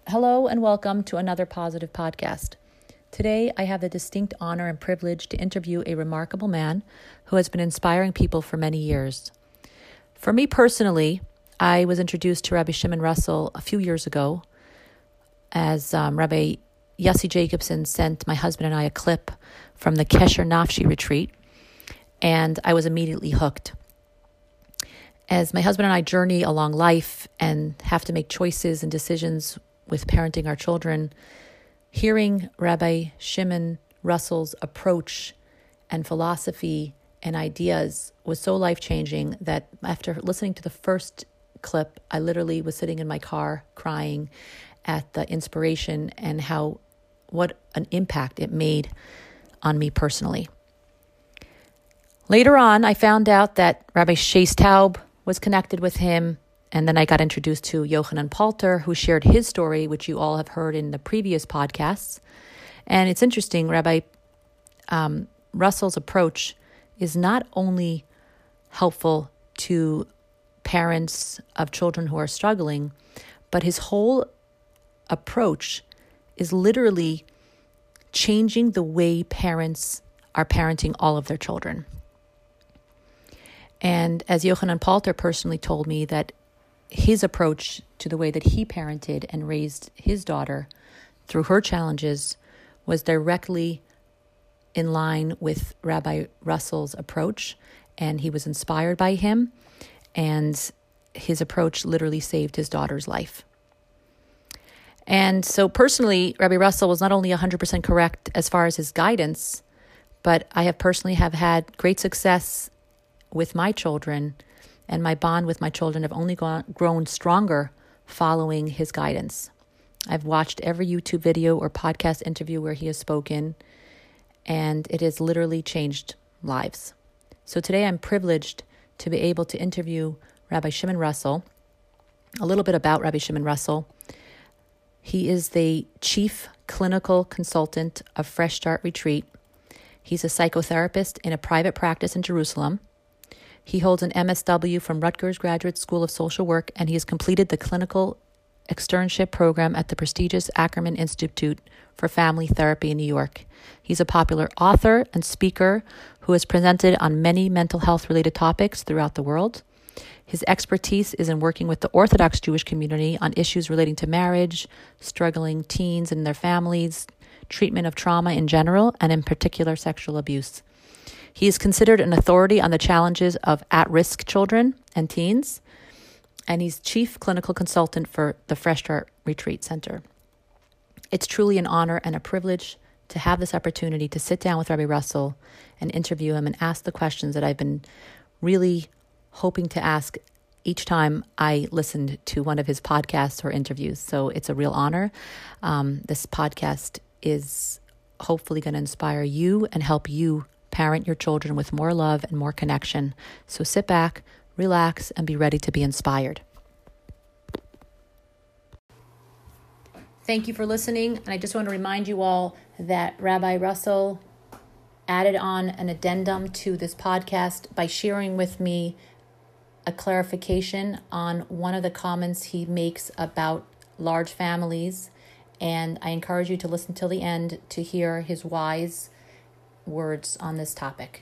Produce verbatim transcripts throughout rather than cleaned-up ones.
Hello and welcome to another Positive Podcast. Today, I have the distinct honor and privilege to interview a remarkable man who has been inspiring people for many years. For me personally, I was introduced to Rabbi Shimon Russell a few years ago as um, Rabbi Yossi Jacobson sent my husband and I a clip from the Kesher Nafshi retreat, and I was immediately hooked. As my husband and I journey along life and have to make choices and decisions with parenting our children, hearing Rabbi Shimon Russell's approach and philosophy and ideas was so life-changing that after listening to the first clip, I literally was sitting in my car crying at the inspiration and how what an impact it made on me personally. Later on, I found out that Rabbi Shais Taub was connected with him. And then I got introduced to Yochanan Palter, who shared his story, which you all have heard in the previous podcasts. And it's interesting, Rabbi um, Russell's approach is not only helpful to parents of children who are struggling, but his whole approach is literally changing the way parents are parenting all of their children. And as Yochanan Palter personally told me, that his approach to the way that he parented and raised his daughter through her challenges was directly in line with Rabbi Russell's approach, and he was inspired by him, and his approach literally saved his daughter's life. And so personally, Rabbi Russell was not only one hundred percent correct as far as his guidance, but I have personally have had great success with my children, and my bond with my children have only gone, grown stronger following his guidance. I've watched every YouTube video or podcast interview where he has spoken, and it has literally changed lives. So today I'm privileged to be able to interview Rabbi Shimon Russell. A little bit about Rabbi Shimon Russell. He is the chief clinical consultant of Fresh Start Retreat. He's a psychotherapist in a private practice in Jerusalem. He holds an M S W from Rutgers Graduate School of Social Work, and he has completed the clinical externship program at the prestigious Ackerman Institute for Family Therapy in New York. He's a popular author and speaker who has presented on many mental health-related topics throughout the world. His expertise is in working with the Orthodox Jewish community on issues relating to marriage, struggling teens and their families, treatment of trauma in general, and in particular sexual abuse. He is considered an authority on the challenges of at-risk children and teens, and he's chief clinical consultant for the Fresh Start Retreat Center. It's truly an honor and a privilege to have this opportunity to sit down with Rabbi Russell and interview him and ask the questions that I've been really hoping to ask each time I listened to one of his podcasts or interviews. So it's a real honor. Um, this podcast is hopefully going to inspire you and help you parent your children with more love and more connection. So sit back, relax, and be ready to be inspired. Thank you for listening. And I just want to remind you all that Rabbi Russell added on an addendum to this podcast by sharing with me a clarification on one of the comments he makes about large families. And I encourage you to listen till the end to hear his wise words on this topic.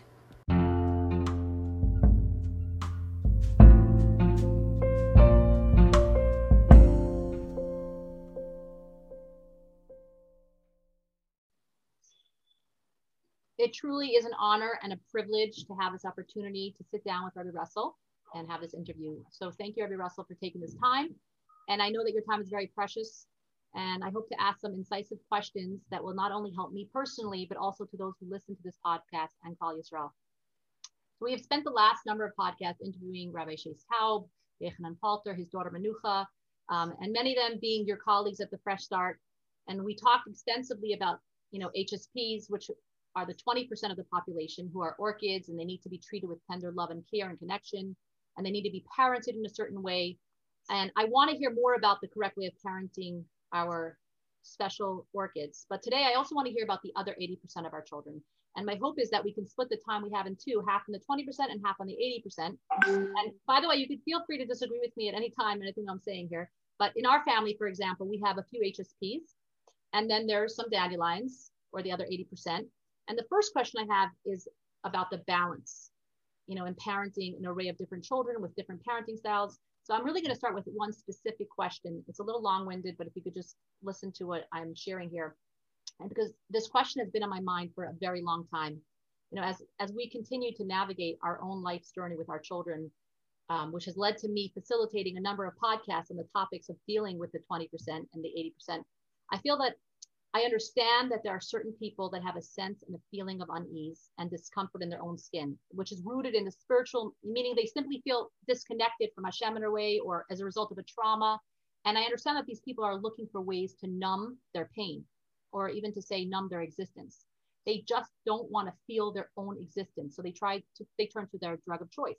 It truly is an honor and a privilege to have this opportunity to sit down with Rabbi Russell and have this interview. So thank you, Rabbi Russell, for taking this time. And I know that your time is very precious. And I hope to ask some incisive questions that will not only help me personally, but also to those who listen to this podcast and Kol Yisrael. So we have spent the last number of podcasts interviewing Rabbi Shais Taub, Yochanan Palter, his daughter Menucha, um, and many of them being your colleagues at the Fresh Start. And we talked extensively about, you know, H S Ps, which are the twenty percent of the population who are orchids, and they need to be treated with tender love and care and connection, and they need to be parented in a certain way. And I want to hear more about the correct way of parenting our special orchids. But today I also want to hear about the other eighty percent of our children. And my hope is that we can split the time we have in two, half on the twenty percent and half on the eighty percent. And by the way, you can feel free to disagree with me at any time, anything I'm saying here. But in our family, for example, we have a few H S Ps, and then there's some dandelions, or the other eighty percent. And the first question I have is about the balance, you know, in parenting an array of different children with different parenting styles. So I'm really going to start with one specific question. It's a little long-winded, but if you could just listen to what I'm sharing here. And because this question has been on my mind for a very long time, you know, as, as we continue to navigate our own life's journey with our children, um, which has led to me facilitating a number of podcasts on the topics of dealing with the twenty percent and the eighty percent. I feel that I understand that there are certain people that have a sense and a feeling of unease and discomfort in their own skin, which is rooted in the spiritual, meaning they simply feel disconnected from Hashem in a way, or as a result of a trauma. And I understand that these people are looking for ways to numb their pain, or even to say numb their existence. They just don't want to feel their own existence. So they try to, they turn to their drug of choice.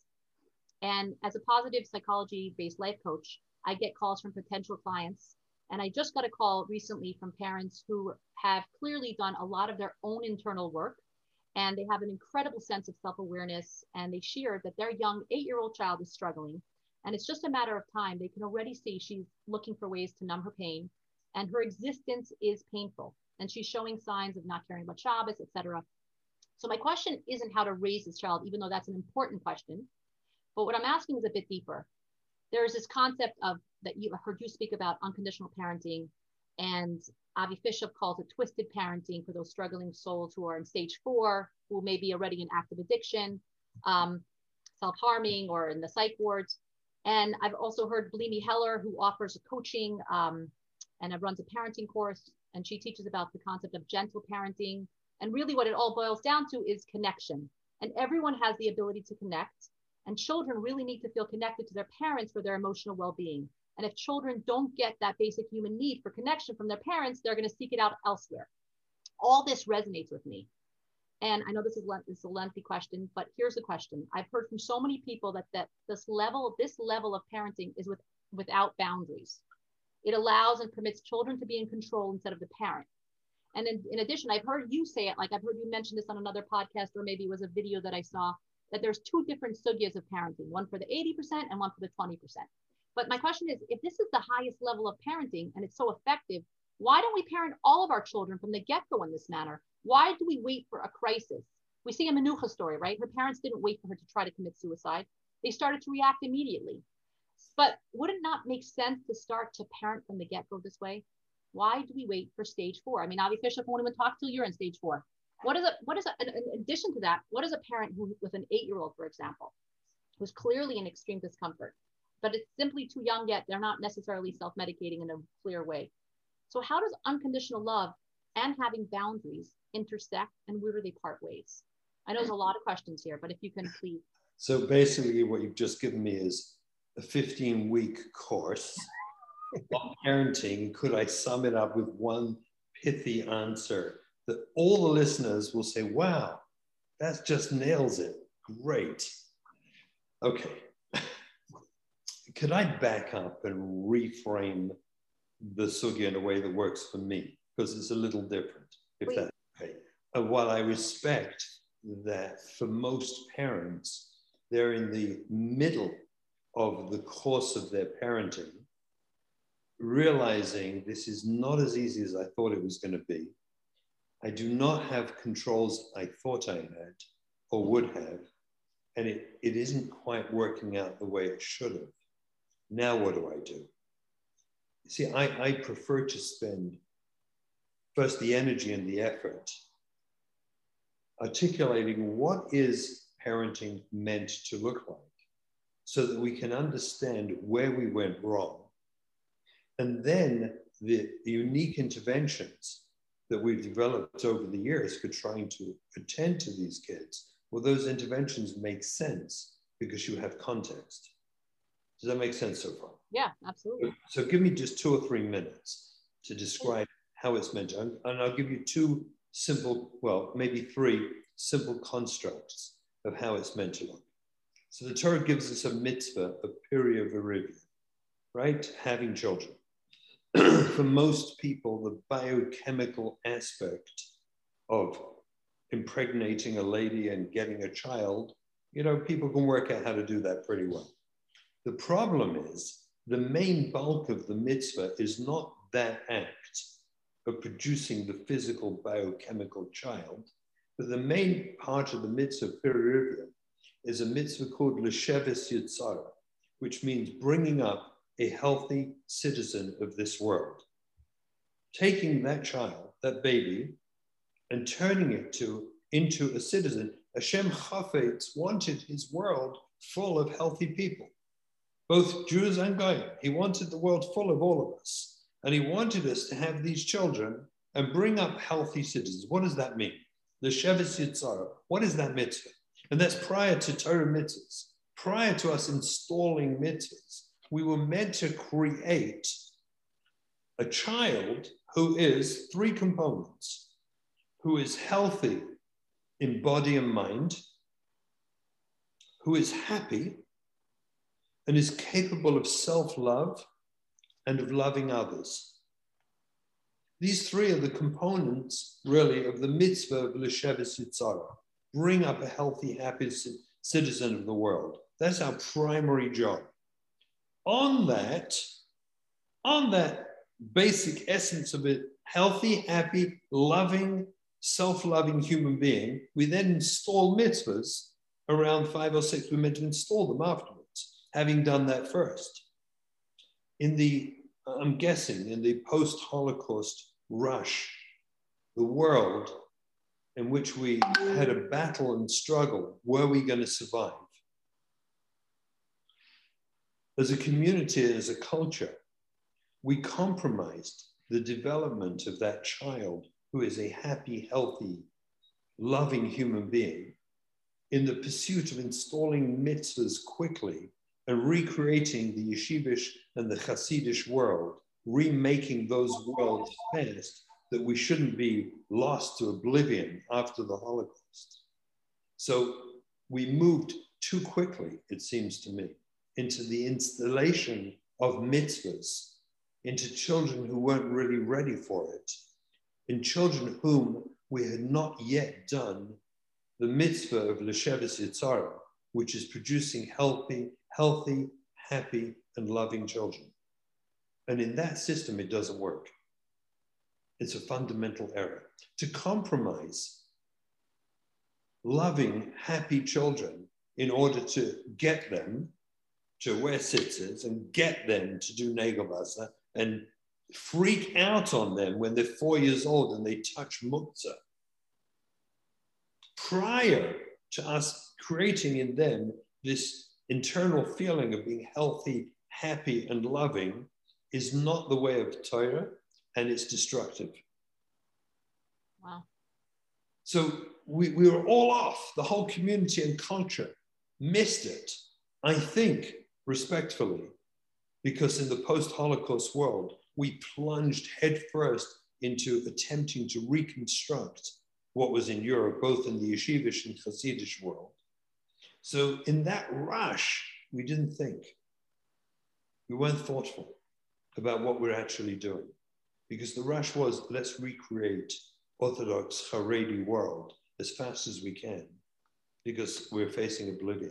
And as a positive psychology-based life coach, I get calls from potential clients. And I just got a call recently from parents who have clearly done a lot of their own internal work, and they have an incredible sense of self-awareness. And they shared that their young eight-year-old child is struggling. And it's just a matter of time. They can already see she's looking for ways to numb her pain, and her existence is painful. And she's showing signs of not caring about Shabbos, et cetera. So my question isn't how to raise this child, even though that's an important question. But what I'm asking is a bit deeper. There's this concept of that you heard you speak about, unconditional parenting, and Avi Fisher calls it twisted parenting for those struggling souls who are in stage four, who may be already in active addiction, um, self-harming, or in the psych wards. And I've also heard Blimi Heller, who offers a coaching um, and runs a parenting course, and she teaches about the concept of gentle parenting. And really what it all boils down to is connection. And everyone has the ability to connect. And children really need to feel connected to their parents for their emotional well-being. And if children don't get that basic human need for connection from their parents, they're going to seek it out elsewhere. All this resonates with me. And I know this is, this is a lengthy question, but here's the question. I've heard from so many people that, that this level, this level of parenting is with, without boundaries. It allows and permits children to be in control instead of the parent. And in, in addition, I've heard you say it, like I've heard you mention this on another podcast, or maybe it was a video that I saw, that there's two different sugyas of parenting, one for the eighty percent and one for the twenty percent. But my question is, if this is the highest level of parenting and it's so effective, why don't we parent all of our children from the get-go in this manner? Why do we wait for a crisis? We see a Menucha story, right? Her parents didn't wait for her to try to commit suicide. They started to react immediately. But would it not make sense to start to parent from the get-go this way? Why do we wait for stage four? I mean, Avi Fisher won't even talk till you're in stage four. What is a, what is a, in addition to that, what is a parent who, with an eight-year-old, for example, who's clearly in extreme discomfort, but it's simply too young yet, they're not necessarily self-medicating in a clear way. So how does unconditional love and having boundaries intersect, and where do they part ways? I know there's a lot of questions here, but if you can please. So basically what you've just given me is a fifteen-week course on parenting. Could I sum it up with one pithy answer that all the listeners will say, wow, that just nails it. Great. Okay. Could I back up and reframe the sugya in a way that works for me? Because it's a little different, if that's okay. And while I respect that for most parents, they're in the middle of the course of their parenting, realizing this is not as easy as I thought it was going to be. I do not have controls I thought I had or would have, and it, it isn't quite working out the way it should have. Now what do I do? See, I, I prefer to spend first the energy and the effort articulating what is parenting meant to look like so that we can understand where we went wrong. And then the, the unique interventions that we've developed over the years for trying to attend to these kids, well, those interventions make sense because you have context. Does that make sense so far? Yeah, absolutely. So, so give me just two or three minutes to describe how it's meant to, and I'll give you two simple, well, maybe three simple constructs of how it's meant to look. So the Torah gives us a mitzvah, a period of Arivia, right? Having children. For most people, the biochemical aspect of impregnating a lady and getting a child, you know, people can work out how to do that pretty well. The problem is the main bulk of the mitzvah is not that act of producing the physical biochemical child, but the main part of the mitzvah, Pirurivya, is a mitzvah called L'Sheves Yitzara, which means bringing up a healthy citizen of this world. Taking that child, that baby, and turning it to, into a citizen. Hashem Chafetz wanted his world full of healthy people, both Jews and Goyim. He wanted the world full of all of us. And he wanted us to have these children and bring up healthy citizens. What does that mean? The Sheves Yitzara. What is that mitzvah? And that's prior to Torah mitzvahs. Prior to us installing mitzvahs, we were meant to create a child who is three components, who is healthy in body and mind, who is happy, and is capable of self-love and of loving others. These three are the components, really, of the mitzvah of L'Sheves Yitzara. Bring up a healthy, happy citizen of the world. That's our primary job. On that, on that basic essence of a healthy, happy, loving, self-loving human being, we then install mitzvahs around five or six. We're meant to install them afterwards, having done that first. In the, I'm guessing, in the post-Holocaust rush, the world in which we had a battle and struggle, were we going to survive? As a community, as a culture, we compromised the development of that child who is a happy, healthy, loving human being in the pursuit of installing mitzvahs quickly and recreating the yeshivish and the Hasidish world, remaking those worlds fast, that we shouldn't be lost to oblivion after the Holocaust. So we moved too quickly, it seems to me, into the installation of mitzvahs, into children who weren't really ready for it, in children whom we had not yet done the mitzvah of L'Sheves Yitzara, which is producing healthy, healthy, happy, and loving children. And in that system, it doesn't work. It's a fundamental error. To compromise loving, happy children in order to get them to wear tzitzis and get them to do Negel Basa and freak out on them when they're four years old and they touch muktzah, prior to us creating in them this internal feeling of being healthy, happy, and loving, is not the way of Torah, and it's destructive. Wow. So we, we were all off. The whole community and culture missed it, I think, respectfully, because in the post-Holocaust world, we plunged headfirst into attempting to reconstruct what was in Europe, both in the yeshivish and Hasidish world. So in that rush, we didn't think. We weren't thoughtful about what we're actually doing, because the rush was, let's recreate Orthodox Haredi world as fast as we can, because we're facing oblivion.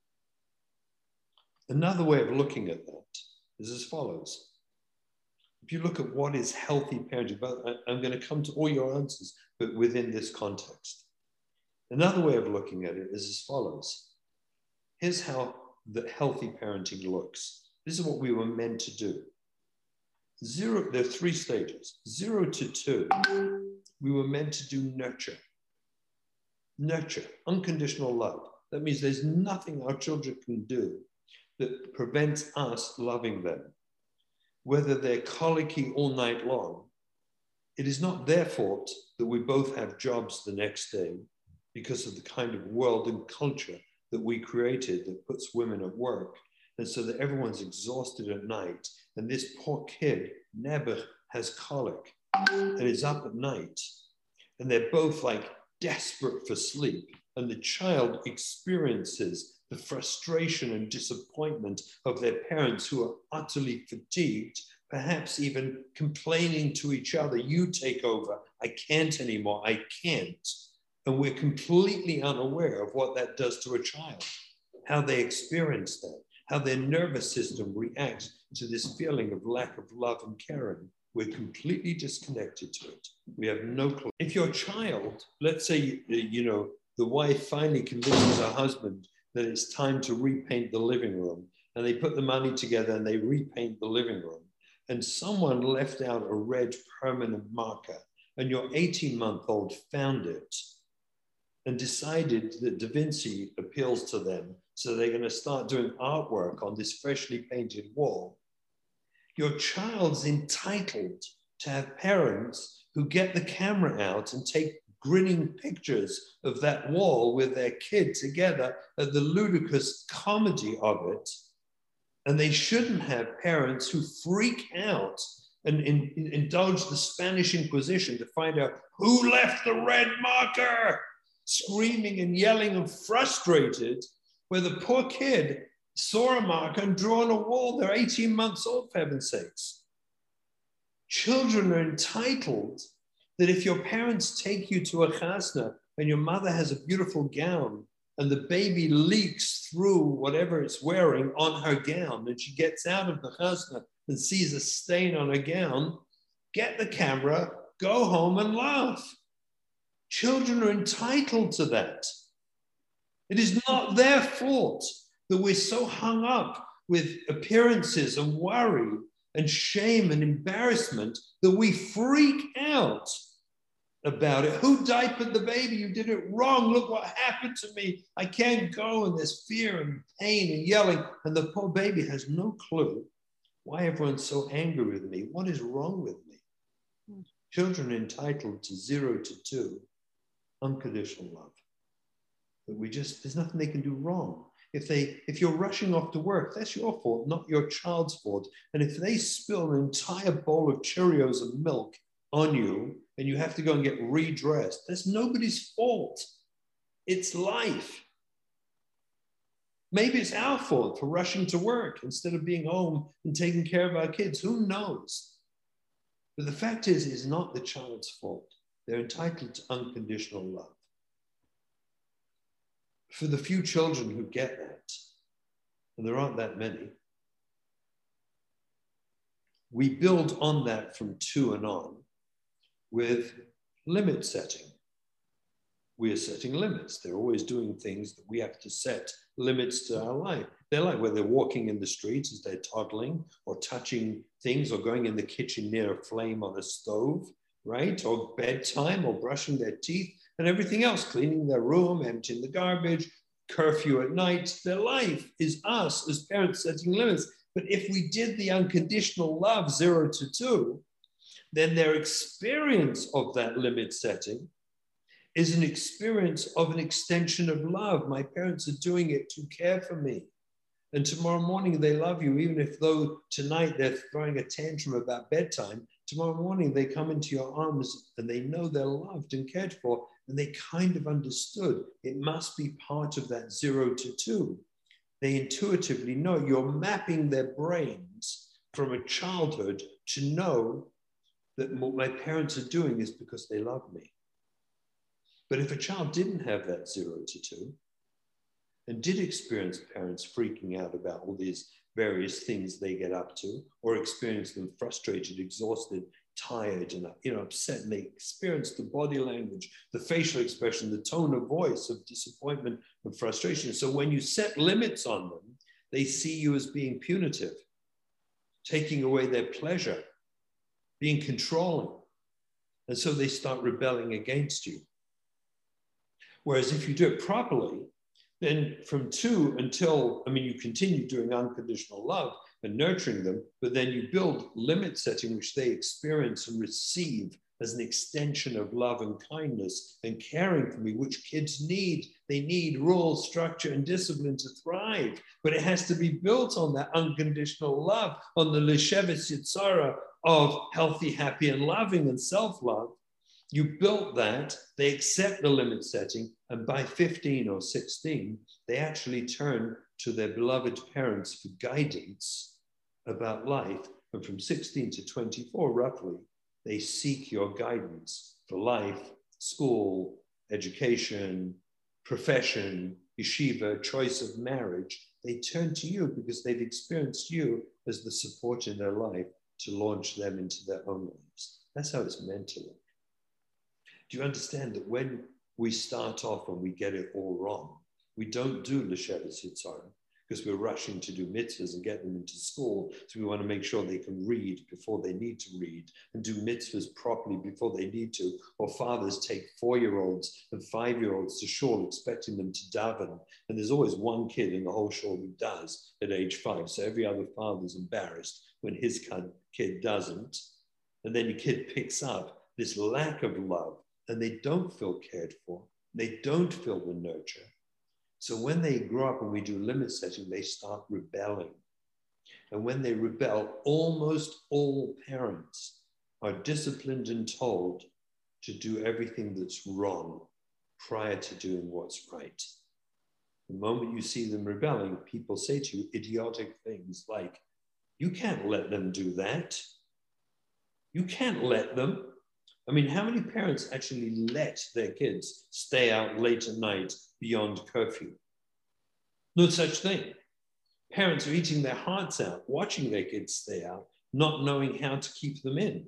Another way of looking at that is as follows. If you look at what is healthy parenting, but I'm going to come to all your answers, but within this context. Another way of looking at it is as follows. Here's how the healthy parenting looks. This is what we were meant to do. Zero, there are three stages. Zero to two, we were meant to do nurture. Nurture, unconditional love. That means there's nothing our children can do that prevents us loving them. Whether they're colicky all night long, it is not their fault that we both have jobs the next day because of the kind of world and culture that we created that puts women at work. And so that everyone's exhausted at night. And this poor kid, Nebuch, has colic and is up at night. And they're both like desperate for sleep. And the child experiences the frustration and disappointment of their parents who are utterly fatigued, perhaps even complaining to each other, you take over, I can't anymore, I can't. And we're completely unaware of what that does to a child, how they experience that, how their nervous system reacts to this feeling of lack of love and caring. We're completely disconnected to it. We have no clue. If your child, let's say, you know, the wife finally convinces her husband that it's time to repaint the living room, and they put the money together and they repaint the living room, and someone left out a red permanent marker, and your eighteen-month-old found it and decided that Da Vinci appeals to them, so they're going to start doing artwork on this freshly painted wall. Your child's entitled to have parents who get the camera out and take grinning pictures of that wall with their kid together at the ludicrous comedy of it. And they shouldn't have parents who freak out and in, in, indulge the Spanish Inquisition to find out who left the red marker, screaming and yelling and frustrated, where the poor kid saw a marker and drew on a wall. They're eighteen months old, for heaven's sakes. Children are entitled that if your parents take you to a chasna and your mother has a beautiful gown and the baby leaks through whatever it's wearing on her gown, and she gets out of the chasna and sees a stain on her gown, get the camera, go home and laugh. Children are entitled to that. It is not their fault that we're so hung up with appearances and worry and shame and embarrassment that we freak out about it. Who diapered the baby? You did it wrong. Look what happened to me. I can't go. And there's fear and pain and yelling. And the poor baby has no clue why everyone's so angry with me. What is wrong with me? Mm. Children are entitled to zero to two unconditional love. But we just, there's nothing they can do wrong. If they, if you're rushing off to work, that's your fault, not your child's fault. And if they spill an entire bowl of Cheerios and milk on you, and you have to go and get redressed, that's nobody's fault. It's life. Maybe it's our fault for rushing to work instead of being home and taking care of our kids. Who knows? But the fact is, it's not the child's fault. They're entitled to unconditional love. For the few children who get that, and there aren't that many, we build on that from two and on with limit setting. We are setting limits. They're always doing things that we have to set limits to our life. They're like where they're walking in the streets as they're toddling, or touching things, or going in the kitchen near a flame on a stove, right? Or bedtime, or brushing their teeth, and everything else, cleaning their room, emptying the garbage, curfew at night. Their life is us as parents setting limits. But if we did the unconditional love zero to two, then their experience of that limit setting is an experience of an extension of love. My parents are doing it to care for me. And tomorrow morning they love you, even if though tonight they're throwing a tantrum about bedtime, tomorrow morning they come into your arms and they know they're loved and cared for, and they kind of understood. It must be part of that zero to two. They intuitively know. You're mapping their brains from a childhood to know that what my parents are doing is because they love me. But if a child didn't have that zero to two and did experience parents freaking out about all these various things they get up to, or experience them frustrated, exhausted, tired, and you know, upset, and they experience the body language, the facial expression, the tone of voice of disappointment and frustration. So when you set limits on them, they see you as being punitive, taking away their pleasure, being controlling. And so they start rebelling against you. Whereas if you do it properly, then from two until, I mean, you continue doing unconditional love and nurturing them, but then you build limit setting, which they experience and receive as an extension of love and kindness and caring for me, which kids need. They need rules, structure, and discipline to thrive, but it has to be built on that unconditional love, on the Lishevet Yitzhara of healthy, happy, and loving and self-love. You built that, they accept the limit setting, and by fifteen or sixteen, they actually turn to their beloved parents for guidance about life. And from sixteen to twenty-four, roughly, they seek your guidance for life, school, education, profession, yeshiva, choice of marriage, they turn to you because they've experienced you as the support in their life to launch them into their own lives. That's how it's meant to work. Do you understand that when we start off and we get it all wrong, we don't do L'Shevis Yitzharim because we're rushing to do mitzvahs and get them into school. So we want to make sure they can read before they need to read and do mitzvahs properly before they need to. Or fathers take four-year-olds and five-year-olds to shul expecting them to daven. And there's always one kid in the whole shul who does at age five. So every other father's embarrassed when his kid doesn't. And then your kid picks up this lack of love and they don't feel cared for. They don't feel the nurture. So when they grow up and we do limit setting, they start rebelling. And when they rebel, almost all parents are disciplined and told to do everything that's wrong prior to doing what's right. The moment you see them rebelling, people say to you idiotic things like, you can't let them do that. You can't let them. I mean, how many parents actually let their kids stay out late at night beyond curfew? No such thing. Parents are eating their hearts out, watching their kids stay out, not knowing how to keep them in.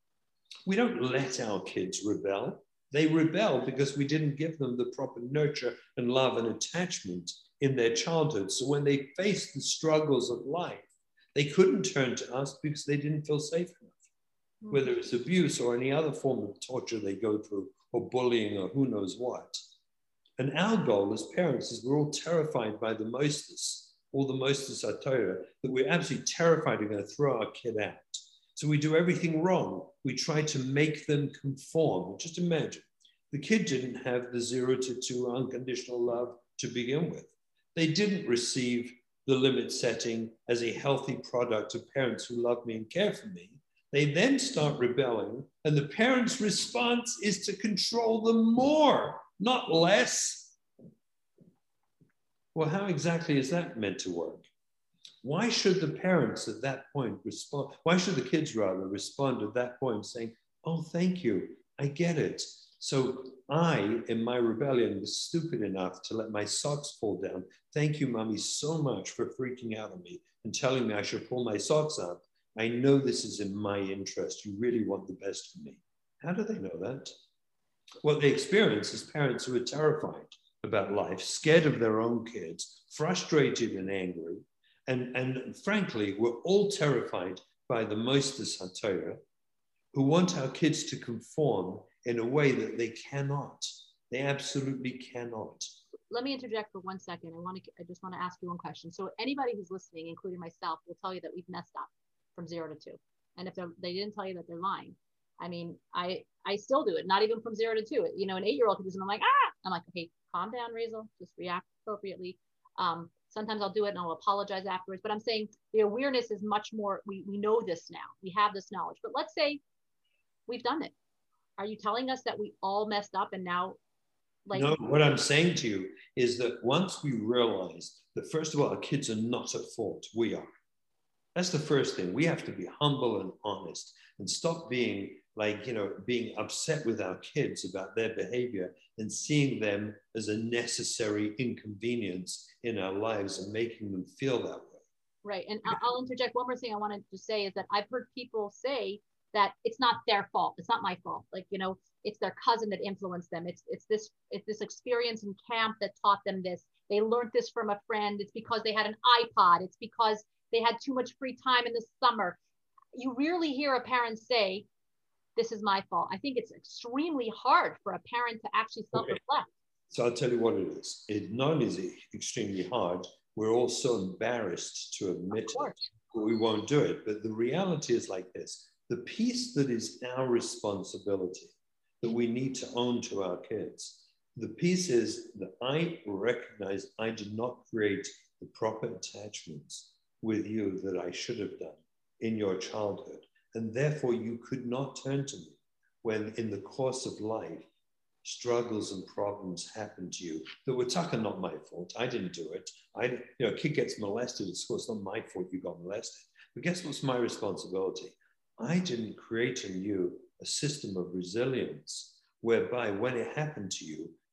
We don't let our kids rebel. They rebel because we didn't give them the proper nurture and love and attachment in their childhood. So when they faced the struggles of life, they couldn't turn to us because they didn't feel safe enough. Whether it's abuse or any other form of torture they go through, or bullying, or who knows what. And our goal as parents is we're all terrified by the Mostas, all the Mostas are Torah, that we're absolutely terrified we're going to throw our kid out. So we do everything wrong. We try to make them conform. Just imagine, the kid didn't have the zero to two unconditional love to begin with. They didn't receive the limit setting as a healthy product of parents who love me and care for me. They then start rebelling, and the parent's response is to control them more, not less. Well, how exactly is that meant to work? Why should the parents at that point respond? Why should the kids rather respond at that point saying, oh, thank you, I get it. So I, in my rebellion, was stupid enough to let my socks fall down. Thank you, mommy, so much for freaking out on me and telling me I should pull my socks up. I know this is in my interest. You really want the best for me. How do they know that? What they experience is parents who are terrified about life, scared of their own kids, frustrated and angry. And, and frankly, we're all terrified by the Mostas HaTorah, who want our kids to conform in a way that they cannot. They absolutely cannot. Let me interject for one second. I want to, I just want to ask you one question. So anybody who's listening, including myself, will tell you that we've messed up from zero to two. And if they didn't tell you that, they're lying. I mean, I I still do it, not even from zero to two. You know, an eight-year-old could do something, I'm like, ah! I'm like, okay, calm down, Razel, just react appropriately. Um, sometimes I'll do it and I'll apologize afterwards. But I'm saying the awareness is much more, we, we know this now. We have this knowledge. But let's say we've done it. Are you telling us that we all messed up and now, like? No, what I'm saying to you is that once we realize that, first of all, our kids are not at fault, we are. That's the first thing. We have to be humble and honest and stop being like, you know, being upset with our kids about their behavior and seeing them as a necessary inconvenience in our lives and making them feel that way. Right. And I'll interject one more thing I wanted to say is that I've heard people say that it's not their fault. It's not my fault. Like, you know, it's their cousin that influenced them. It's it's this it's this experience in camp that taught them this. They learned this from a friend. It's because they had an iPod. It's because they had too much free time in the summer. You rarely hear a parent say, this is my fault. I think it's extremely hard for a parent to actually self-reflect. Okay. So I'll tell you what it is. It not only is it extremely hard, we're all so embarrassed to admit it, but we won't do it. But the reality is like this. The piece that is our responsibility, that we need to own to our kids, the piece is that I recognize I did not create the proper attachments with you that I should have done in your childhood. And therefore you could not turn to me when in the course of life, struggles and problems happen to you that were taka not my fault. I didn't do it. I, you know, a kid gets molested at school. It's not my fault you got molested. But guess what's my responsibility? I didn't create in you a system of resilience whereby when it happened to you,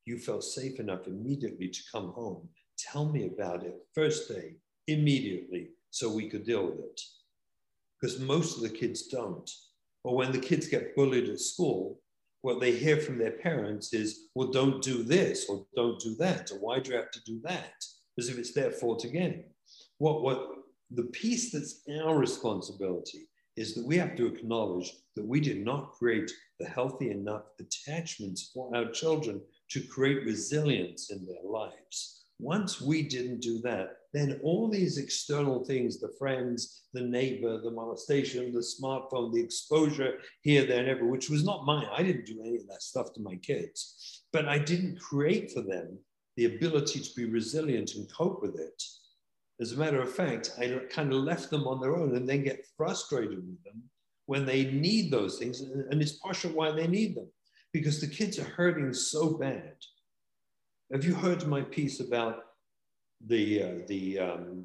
you felt safe enough immediately to come home. Tell me about it first day, immediately, so we could deal with it. Because most of the kids don't. Or when the kids get bullied at school, what they hear from their parents is, well, don't do this or don't do that. Or why do you have to do that? As if it's their fault again. What, what the piece that's our responsibility is that we have to acknowledge that we did not create the healthy enough attachments for our children to create resilience in their lives. Once we didn't do that, then all these external things, the friends, the neighbor, the molestation, the smartphone, the exposure here, there, and everywhere, which was not mine. I didn't do any of that stuff to my kids, but I didn't create for them the ability to be resilient and cope with it. As a matter of fact, I kind of left them on their own and then get frustrated with them when they need those things. And it's partially why they need them, because the kids are hurting so bad. Have you heard my piece about the, uh, the, um,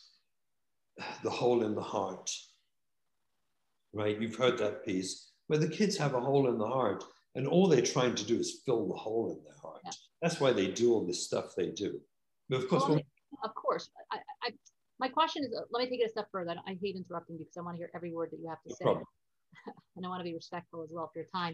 the hole in the heart, right? You've heard that piece where the kids have a hole in the heart and all they're trying to do is fill the hole in their heart. Yeah. That's why they do all this stuff they do. But of course, well, of course. I, I, my question is, uh, let me take it a step further. I hate interrupting you because I want to hear every word that you have to no say. Problem. And I want to be respectful as well for your time.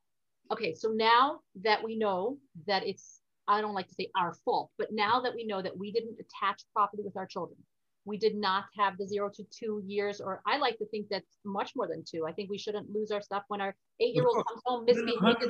Okay, so now that we know that it's, I don't like to say our fault, but now that we know that we didn't attach properly with our children, we did not have the zero to two years, or I like to think that's much more than two. I think we shouldn't lose our stuff when our eight-year-old comes home misbehaving.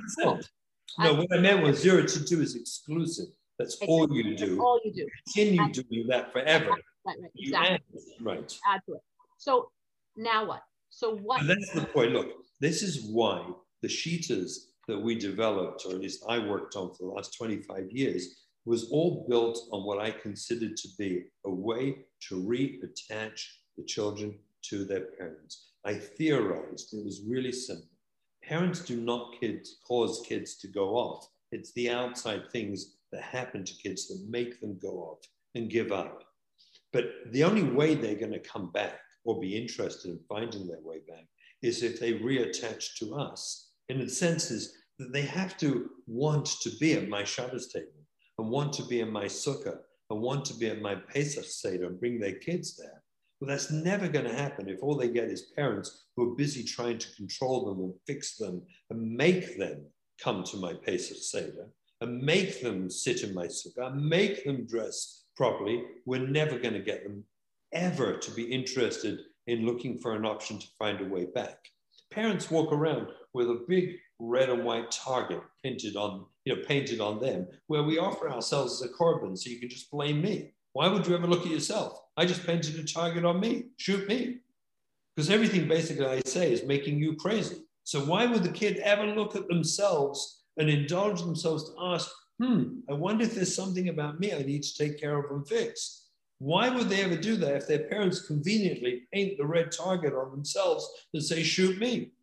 No, what I meant was zero to two is exclusive. That's exactly. all you do. That's all you do. Continue and, doing that forever. Right, right, exactly. Add, right. Add to it. So now what? So what? And that's the point. Look, this is why the Shitas that we developed, or at least I worked on for the last twenty-five years, was all built on what I considered to be a way to reattach the children to their parents. I theorized it was really simple. Parents do not kids, cause kids to go off. It's the outside things that happen to kids that make them go off and give up. But the only way they're going to come back or be interested in finding their way back is if they reattach to us. In the sense is that they have to want to be at my Shabbos table and want to be in my sukkah and want to be at my Pesach Seder and bring their kids there. Well, that's never going to happen if all they get is parents who are busy trying to control them and fix them and make them come to my Pesach Seder and make them sit in my sukkah, and make them dress properly. We're never going to get them ever to be interested in looking for an option to find a way back. Parents walk around with a big red and white target painted on, you know, painted on them, where we offer ourselves as a korban, so you can just blame me. Why would you ever look at yourself? I just painted a target on me. Shoot me. Because everything basically I say is making you crazy. So why would the kid ever look at themselves and indulge themselves to ask, hmm, I wonder if there's something about me I need to take care of and fix? Why would they ever do that if their parents conveniently paint the red target on themselves and say, shoot me?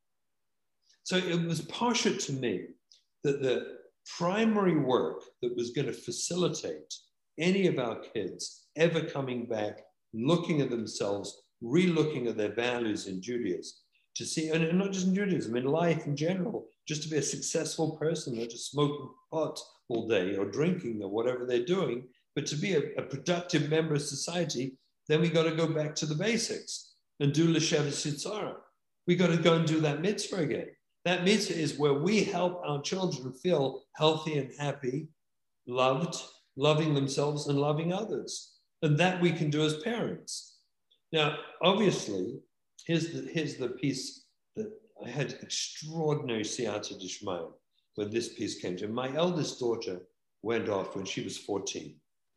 So it was partial to me that the primary work that was going to facilitate any of our kids ever coming back, looking at themselves, re-looking at their values in Judaism, to see, and not just in Judaism, in life in general, just to be a successful person, not just smoking pot all day or drinking or whatever they're doing, but to be a, a productive member of society, then we got to go back to the basics and do L'Shevet Yitzhara. We got to go and do that mitzvah again. That mitzvah is where we help our children feel healthy and happy, loved, loving themselves and loving others. And that we can do as parents. Now, obviously, here's the, here's the piece that I had extraordinary siyata d'shmaya when this piece came to me. My eldest daughter went off when she was fourteen.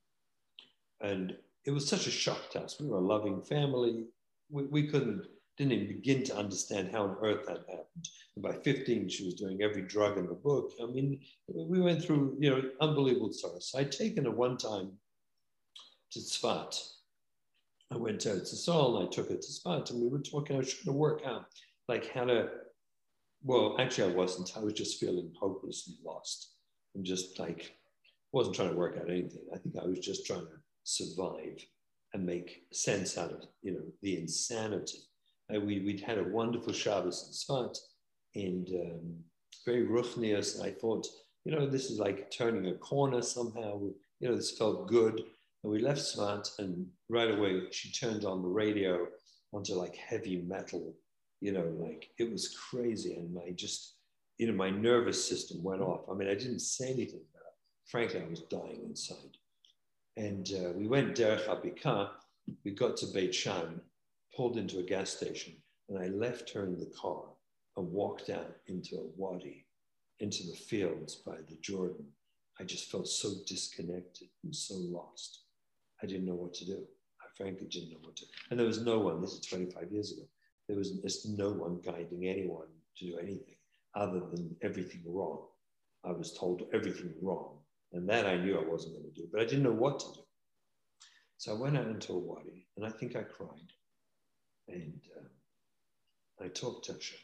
And it was such a shock to us. We were a loving family. We, we couldn't, didn't even begin to understand how on earth that happened. And by fifteen, she was doing every drug in the book. I mean, we went through, you know, unbelievable stuff. So I'd taken her one time to Tzfat. I went to Tzfat and I took her to Tzfat, and we were talking, I was trying to work out like how to, well, actually I wasn't. I was just feeling hopelessly lost. And just like, wasn't trying to work out anything. I think I was just trying to survive and make sense out of, you know, the insanity. Uh, we, we'd had a wonderful Shabbos in Tzfat, and um, very ruchnius. I thought you know, this is like turning a corner somehow. You know, this felt good. And we left Smart, and right away she turned on the radio onto like heavy metal, you know, like it was crazy. And I just, you know, my nervous system went off. I mean, I didn't say anything, but frankly, I was dying inside. And uh, we went Derech Abika. We got to Beit Shan, pulled into a gas station, and I left her in the car and walked out into a wadi, into the fields by the Jordan. I just felt so disconnected and so lost. I didn't know what to do. I frankly didn't know what to do. And there was no one, this is twenty-five years ago, there was just no one guiding anyone to do anything other than everything wrong. I was told everything wrong. And that I knew I wasn't going to do, but I didn't know what to do. So I went out into a wadi, and I think I cried. And uh, I talked to Hashem.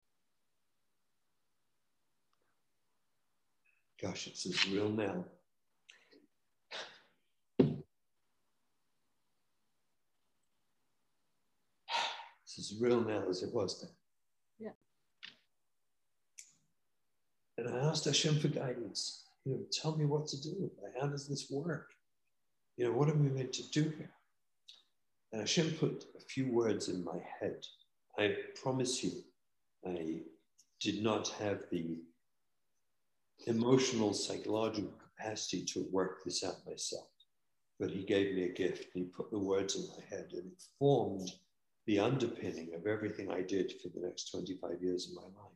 Gosh, it's as real now. It's as real now as it was then. Yeah. And I asked Hashem for guidance. You know, tell me what to do. How does this work? You know, what are we meant to do here? And Hashem put a few words in my head. I promise you, I did not have the emotional, psychological capacity to work this out myself. But he gave me a gift. He put the words in my head, and it formed the underpinning of everything I did for the next twenty-five years of my life.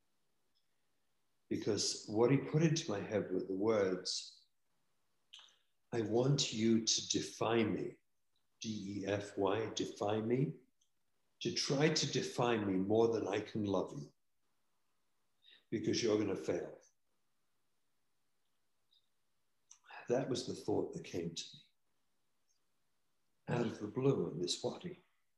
Because what he put into my head were the words, I want you to defy me, D E F Y, defy me, to try to defy me more than I can love you, because you're going to fail. That was the thought that came to me out of the blue in this wadi.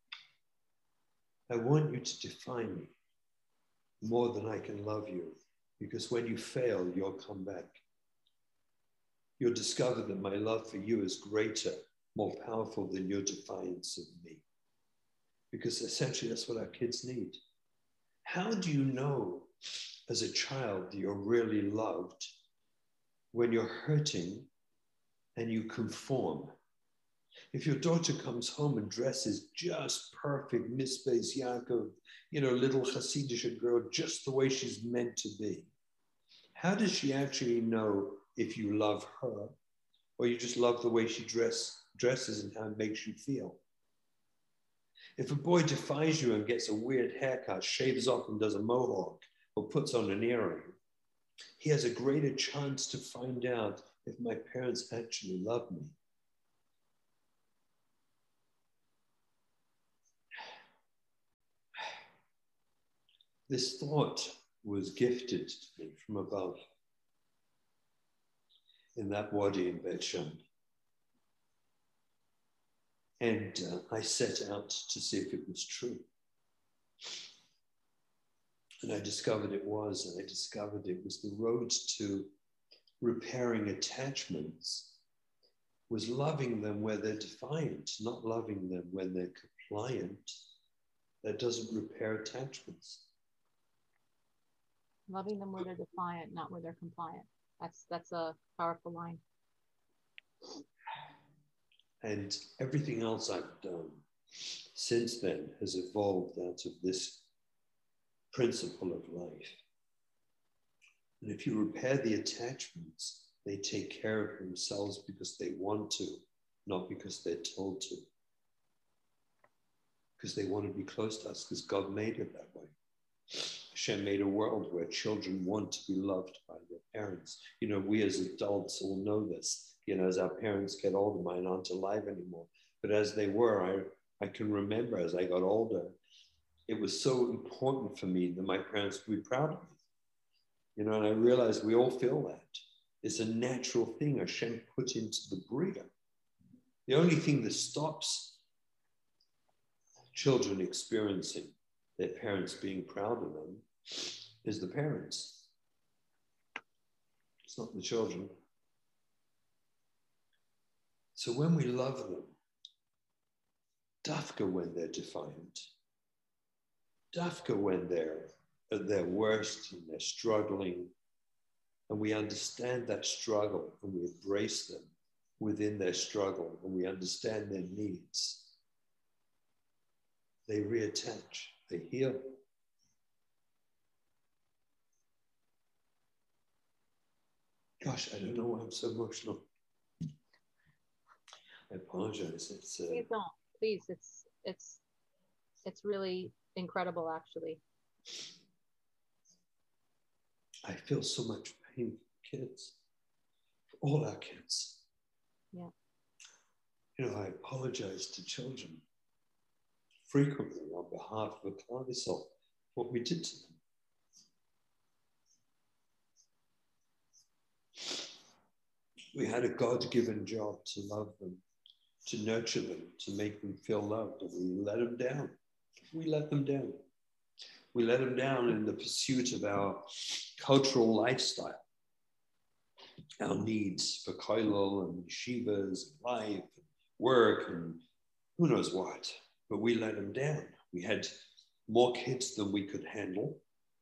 I want you to defy me more than I can love you, because when you fail, you'll come back. You'll discover that my love for you is greater, more powerful than your defiance of me. Because essentially that's what our kids need. How do you know as a child that you're really loved when you're hurting and you conform? If your daughter comes home and dresses just perfect, Miss Beis Yaakov, you know, little Hasidic girl, just the way she's meant to be, how does she actually know if you love her or you just love the way she dress, dresses and how it makes you feel? If a boy defies you and gets a weird haircut, shaves off and does a mohawk, or puts on an earring, he has a greater chance to find out if my parents actually love me. This thought was gifted to me from above in that wadi in Beit Shan. And uh, I set out to see if it was true. And I discovered it was, and I discovered it was the road to repairing attachments was loving them where they're defiant, not loving them when they're compliant. That doesn't repair attachments. Loving them where they're defiant, not where they're compliant. That's that's a powerful line. And everything else I've done since then has evolved out of this principle of life. And if you repair the attachments, they take care of themselves because they want to, not because they're told to. Because they want to be close to us, because God made it that way. Hashem made a world where children want to be loved by their parents. You know, we as adults all know this. You know, as our parents get older, mine aren't alive anymore. But as they were, I, I can remember as I got older, it was so important for me that my parents would be proud of me. You know, and I realized we all feel that. It's a natural thing Hashem put into the Bria. The only thing that stops children experiencing their parents being proud of them is the parents. It's not the children. So when we love them, dafka when they're defiant, dafka when they're at their worst and they're struggling, and we understand that struggle and we embrace them within their struggle and we understand their needs, they reattach, they heal. Gosh, I don't know why I'm so emotional. I apologize. It's uh, please don't. Please, it's it's it's really incredible, actually. I feel so much pain for kids, for all our kids. Yeah. You know, I apologize to children frequently on behalf of a Klavisol, what we did to them. We had a God-given job to love them, to nurture them, to make them feel loved, and we let them down. We let them down. We let them down in the pursuit of our cultural lifestyle, our needs for kollel and yeshivas, and life, and work, and who knows what. But we let them down. We had more kids than we could handle.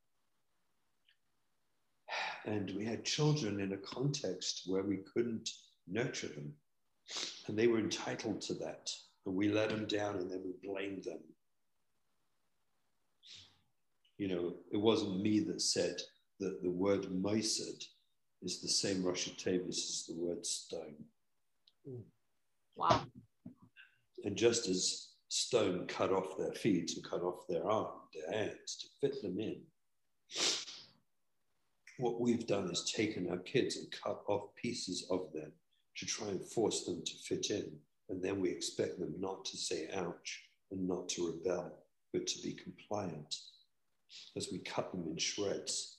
And we had children in a context where we couldn't nurture them. And they were entitled to that. And we let them down and then we blamed them. You know, it wasn't me that said that the word Moised is the same Rosh Hashanah as the word stone. Wow. And just as stone cut off their feet and cut off their arms, their hands to fit them in, what we've done is taken our kids and cut off pieces of them to try and force them to fit in. And then we expect them not to say ouch and not to rebel, but to be compliant as we cut them in shreds.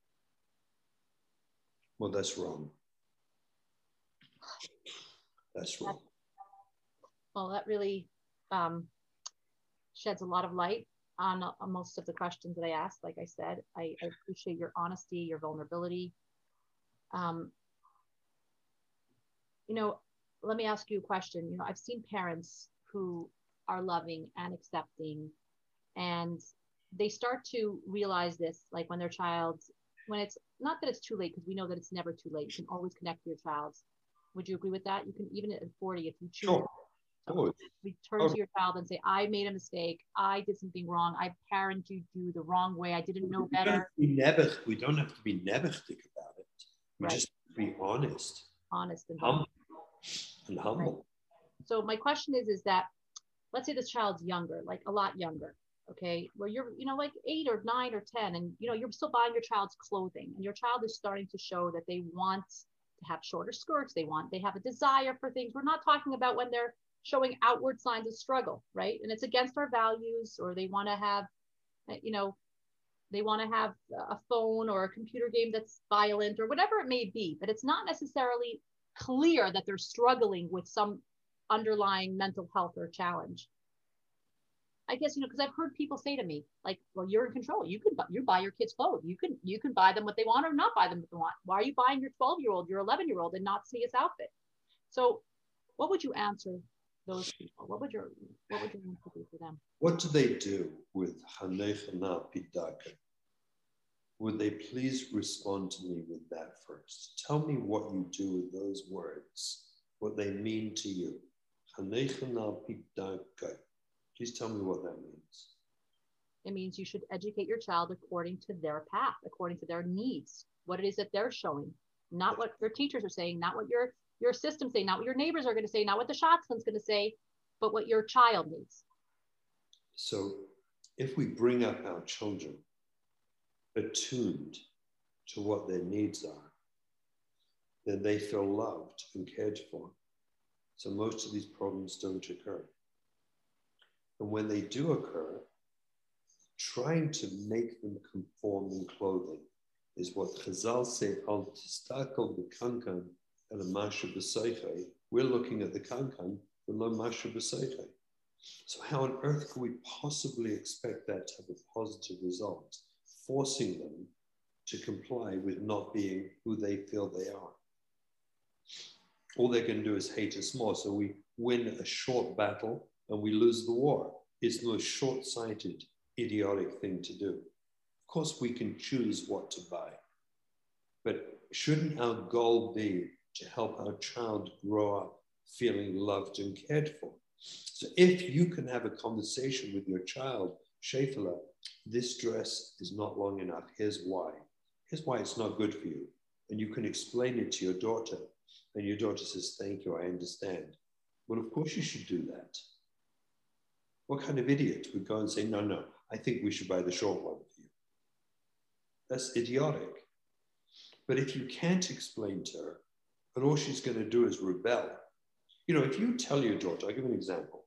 Well, that's wrong. That's wrong. Well, that really um, sheds a lot of light on, on most of the questions that I asked. Like I said, I, I appreciate your honesty, your vulnerability. Um, you know, let me ask you a question. You know, I've seen parents who are loving and accepting, and they start to realize this, like when their child, when it's not that it's too late, because we know that it's never too late. You can always connect to your child. Would you agree with that? You can, even at forty, if you choose, Sure. to return oh. to your child and say, I made a mistake. I did something wrong. I parented you the wrong way. I didn't know better. We never, we don't have to be neverchtig about it. We right. just have to be honest. Honest and humble. And humble. Right. So my question is, is that, let's say this child's younger, like a lot younger. Okay, where you're, you know, like eight or nine or ten, and you know, you're still buying your child's clothing, and your child is starting to show that they want to have shorter skirts. They want, they have a desire for things. We're not talking about when they're showing outward signs of struggle, right? And it's against our values, or they want to have, you know, they want to have a phone or a computer game that's violent or whatever it may be, but it's not necessarily clear that they're struggling with some underlying mental health or challenge. I guess, you know, because I've heard people say to me, like, well, you're in control. You can, you buy your kids clothes. You can, you can buy them what they want or not buy them what they want. Why are you buying your twelve year old, your eleven year old and not see his outfit? So what would you answer those people? What would your, what would your answer be for them? What do they do with Hanechana Pidaka? Would they please respond to me with that first? Tell me what you do with those words, what they mean to you. Hanechana Pidaka. Please tell me what that means. It means you should educate your child according to their path, according to their needs, what it is that they're showing, not what your teachers are saying, not what your, your system's saying, not what your neighbors are going to say, not what the shotgun's going to say, but what your child needs. So if we bring up our children attuned to what their needs are, then they feel loved and cared for. So most of these problems don't occur. And when they do occur, trying to make them conform in clothing is what Chazal say, Al tistakel b'kankan el masha b'seichei. We're looking at the kankan, below masha b'seichei. So how on earth can we possibly expect that to have a positive result, forcing them to comply with not being who they feel they are? All they can do is hate us more. So we win a short battle and we lose the war. It's the most short-sighted, idiotic thing to do. Of course, we can choose what to buy, but shouldn't our goal be to help our child grow up feeling loved and cared for? So if you can have a conversation with your child, Shefala, this dress is not long enough. Here's why. Here's why it's not good for you. And you can explain it to your daughter. And your daughter says, thank you, I understand. Well, of course you should do that. What kind of idiot would go and say, no, no, I think we should buy the short one for you? That's idiotic. But if you can't explain to her, and all she's going to do is rebel. You know, if you tell your daughter, I'll give an example.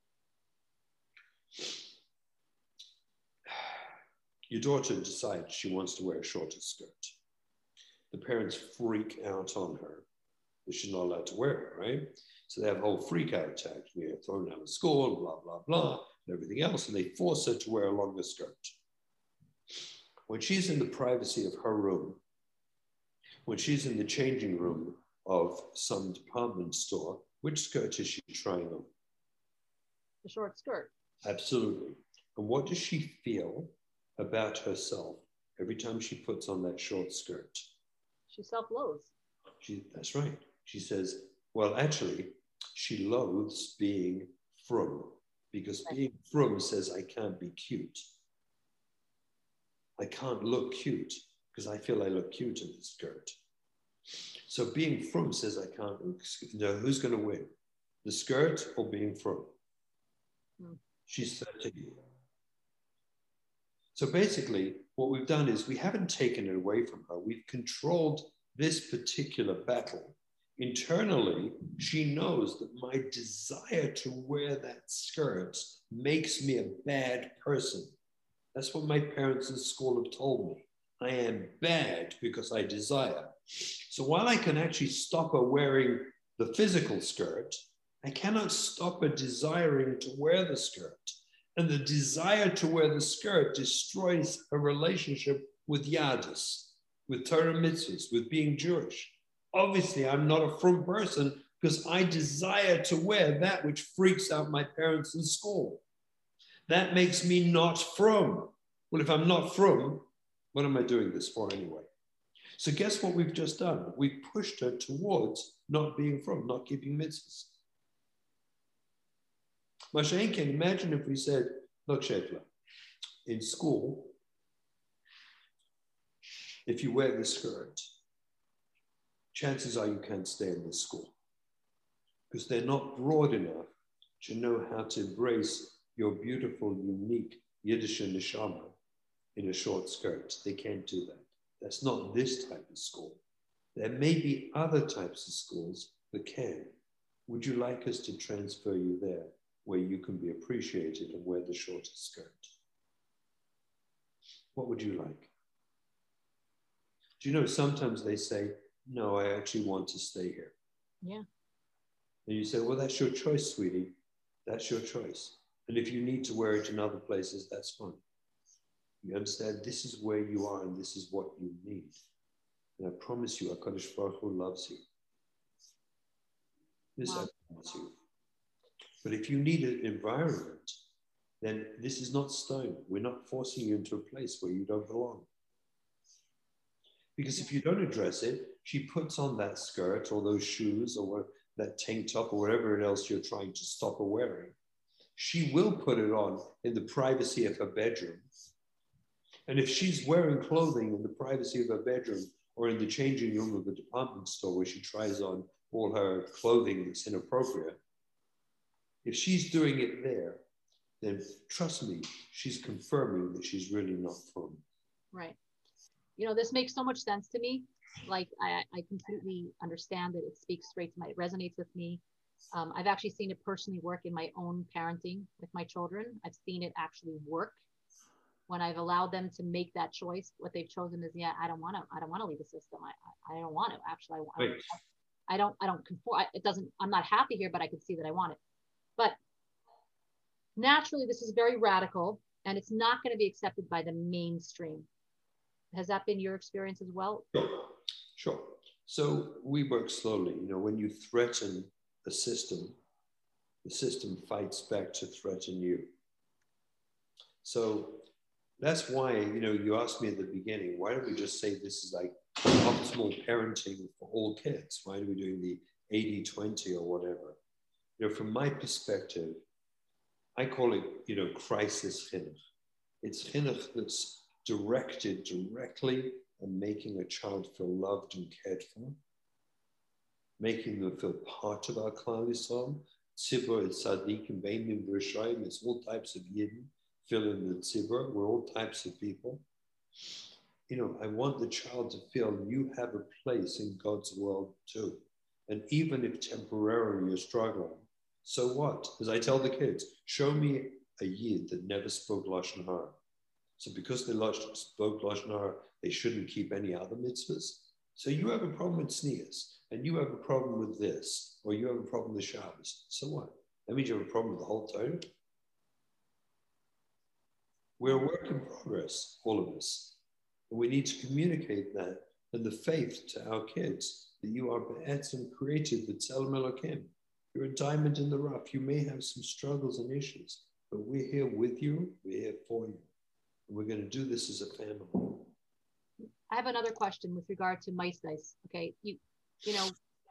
Your daughter decides she wants to wear a shorter skirt. The parents freak out on her that she's not allowed to wear it, right? So they have a whole freak out attack. We are thrown out of school, blah, blah, blah, and everything else. And they force her to wear a longer skirt. When she's in the privacy of her room, when she's in the changing room of some department store, which skirt is she trying on? The short skirt. Absolutely. And what does she feel about herself every time she puts on that short skirt? She self-loathes. She, that's right. She says, well, actually, she loathes being frum, because right. being frum says I can't be cute. I can't look cute because I feel I look cute in this skirt. So being frum says I can't, no, who's going to win? The skirt or being frum? Hmm. She's thirteen. So basically, what we've done is we haven't taken it away from her. We've controlled this particular battle. Internally, she knows that my desire to wear that skirt makes me a bad person. That's what my parents in school have told me. I am bad because I desire. So while I can actually stop her wearing the physical skirt, I cannot stop her desiring to wear the skirt. And the desire to wear the skirt destroys her relationship with Yadus, with Torah mitzvahs, with being Jewish. Obviously, I'm not a frum person because I desire to wear that which freaks out my parents in school. That makes me not frum. Well, if I'm not frum, what am I doing this for anyway? So guess what we've just done? We've pushed her towards not being frum, not keeping mitzvahs. Mashain can imagine if we said, look, Shefala, in school, if you wear this skirt, chances are you can't stay in this school because they're not broad enough to know how to embrace your beautiful, unique Yiddish neshama in a short skirt. They can't do that. That's not this type of school. There may be other types of schools that can. Would you like us to transfer you there where you can be appreciated and wear the shorter skirt? What would you like? Do you know, sometimes they say, no, I actually want to stay here. Yeah. And you say, well, that's your choice, sweetie. That's your choice. And if you need to wear it in other places, that's fine. You understand? This is where you are and this is what you need. And I promise you, HaKadosh Baruch Hu loves you. This wow. I promise you. But if you need an environment, then this is not stone. We're not forcing you into a place where you don't belong. Because if you don't address it, she puts on that skirt or those shoes or that tank top or whatever else you're trying to stop her wearing. She will put it on in the privacy of her bedroom. And if she's wearing clothing in the privacy of her bedroom or in the changing room of the department store where she tries on all her clothing that's inappropriate, if she's doing it there, then trust me, she's confirming that she's really not frum. Right. You know, this makes so much sense to me. Like, I, I completely understand that it speaks straight to my, it resonates with me. Um, I've actually seen it personally work in my own parenting with my children. I've seen it actually work when I've allowed them to make that choice. What they've chosen is, yeah, I don't want to, I don't want to leave the system. I, I, I don't want to actually. I, right. I, I don't, I don't conform. I, it doesn't, I'm not happy here, but I can see that I want it. But naturally, this is very radical and it's not going to be accepted by the mainstream. Has that been your experience as well? Sure. Sure. So we work slowly. You know, when you threaten a system, the system fights back to threaten you. So that's why, you know, you asked me at the beginning, why don't we just say this is like optimal parenting for all kids? Why are we doing the eighty twenty or whatever? You know, from my perspective, I call it, you know, crisis chinuch. It's chinuch that's directed directly and making a child feel loved and cared for, making them feel part of our Klal Yisrael. Tzibur, it's Tzadikim, Beinim, B'Rishayim, it's all types of Yidden, fill in the Tzibur, we're all types of people. You know, I want the child to feel you have a place in God's world too. And even if temporarily you're struggling, so what? As I tell the kids, show me a Yid that never spoke Lashon Hara. So because they spoke Lashon Hara, they shouldn't keep any other mitzvahs. So you have a problem with sneers, and you have a problem with this, or you have a problem with Shabbos. So what? That means you have a problem with the whole Torah? We're a work in progress, all of us. And we need to communicate that and the faith to our kids that you are Be'etzim created with Tzelem Elokim. You're a diamond in the rough. You may have some struggles and issues, but we're here with you. We're here for you. And we're going to do this as a family. I have another question with regard to MySpace. Okay, you, you know,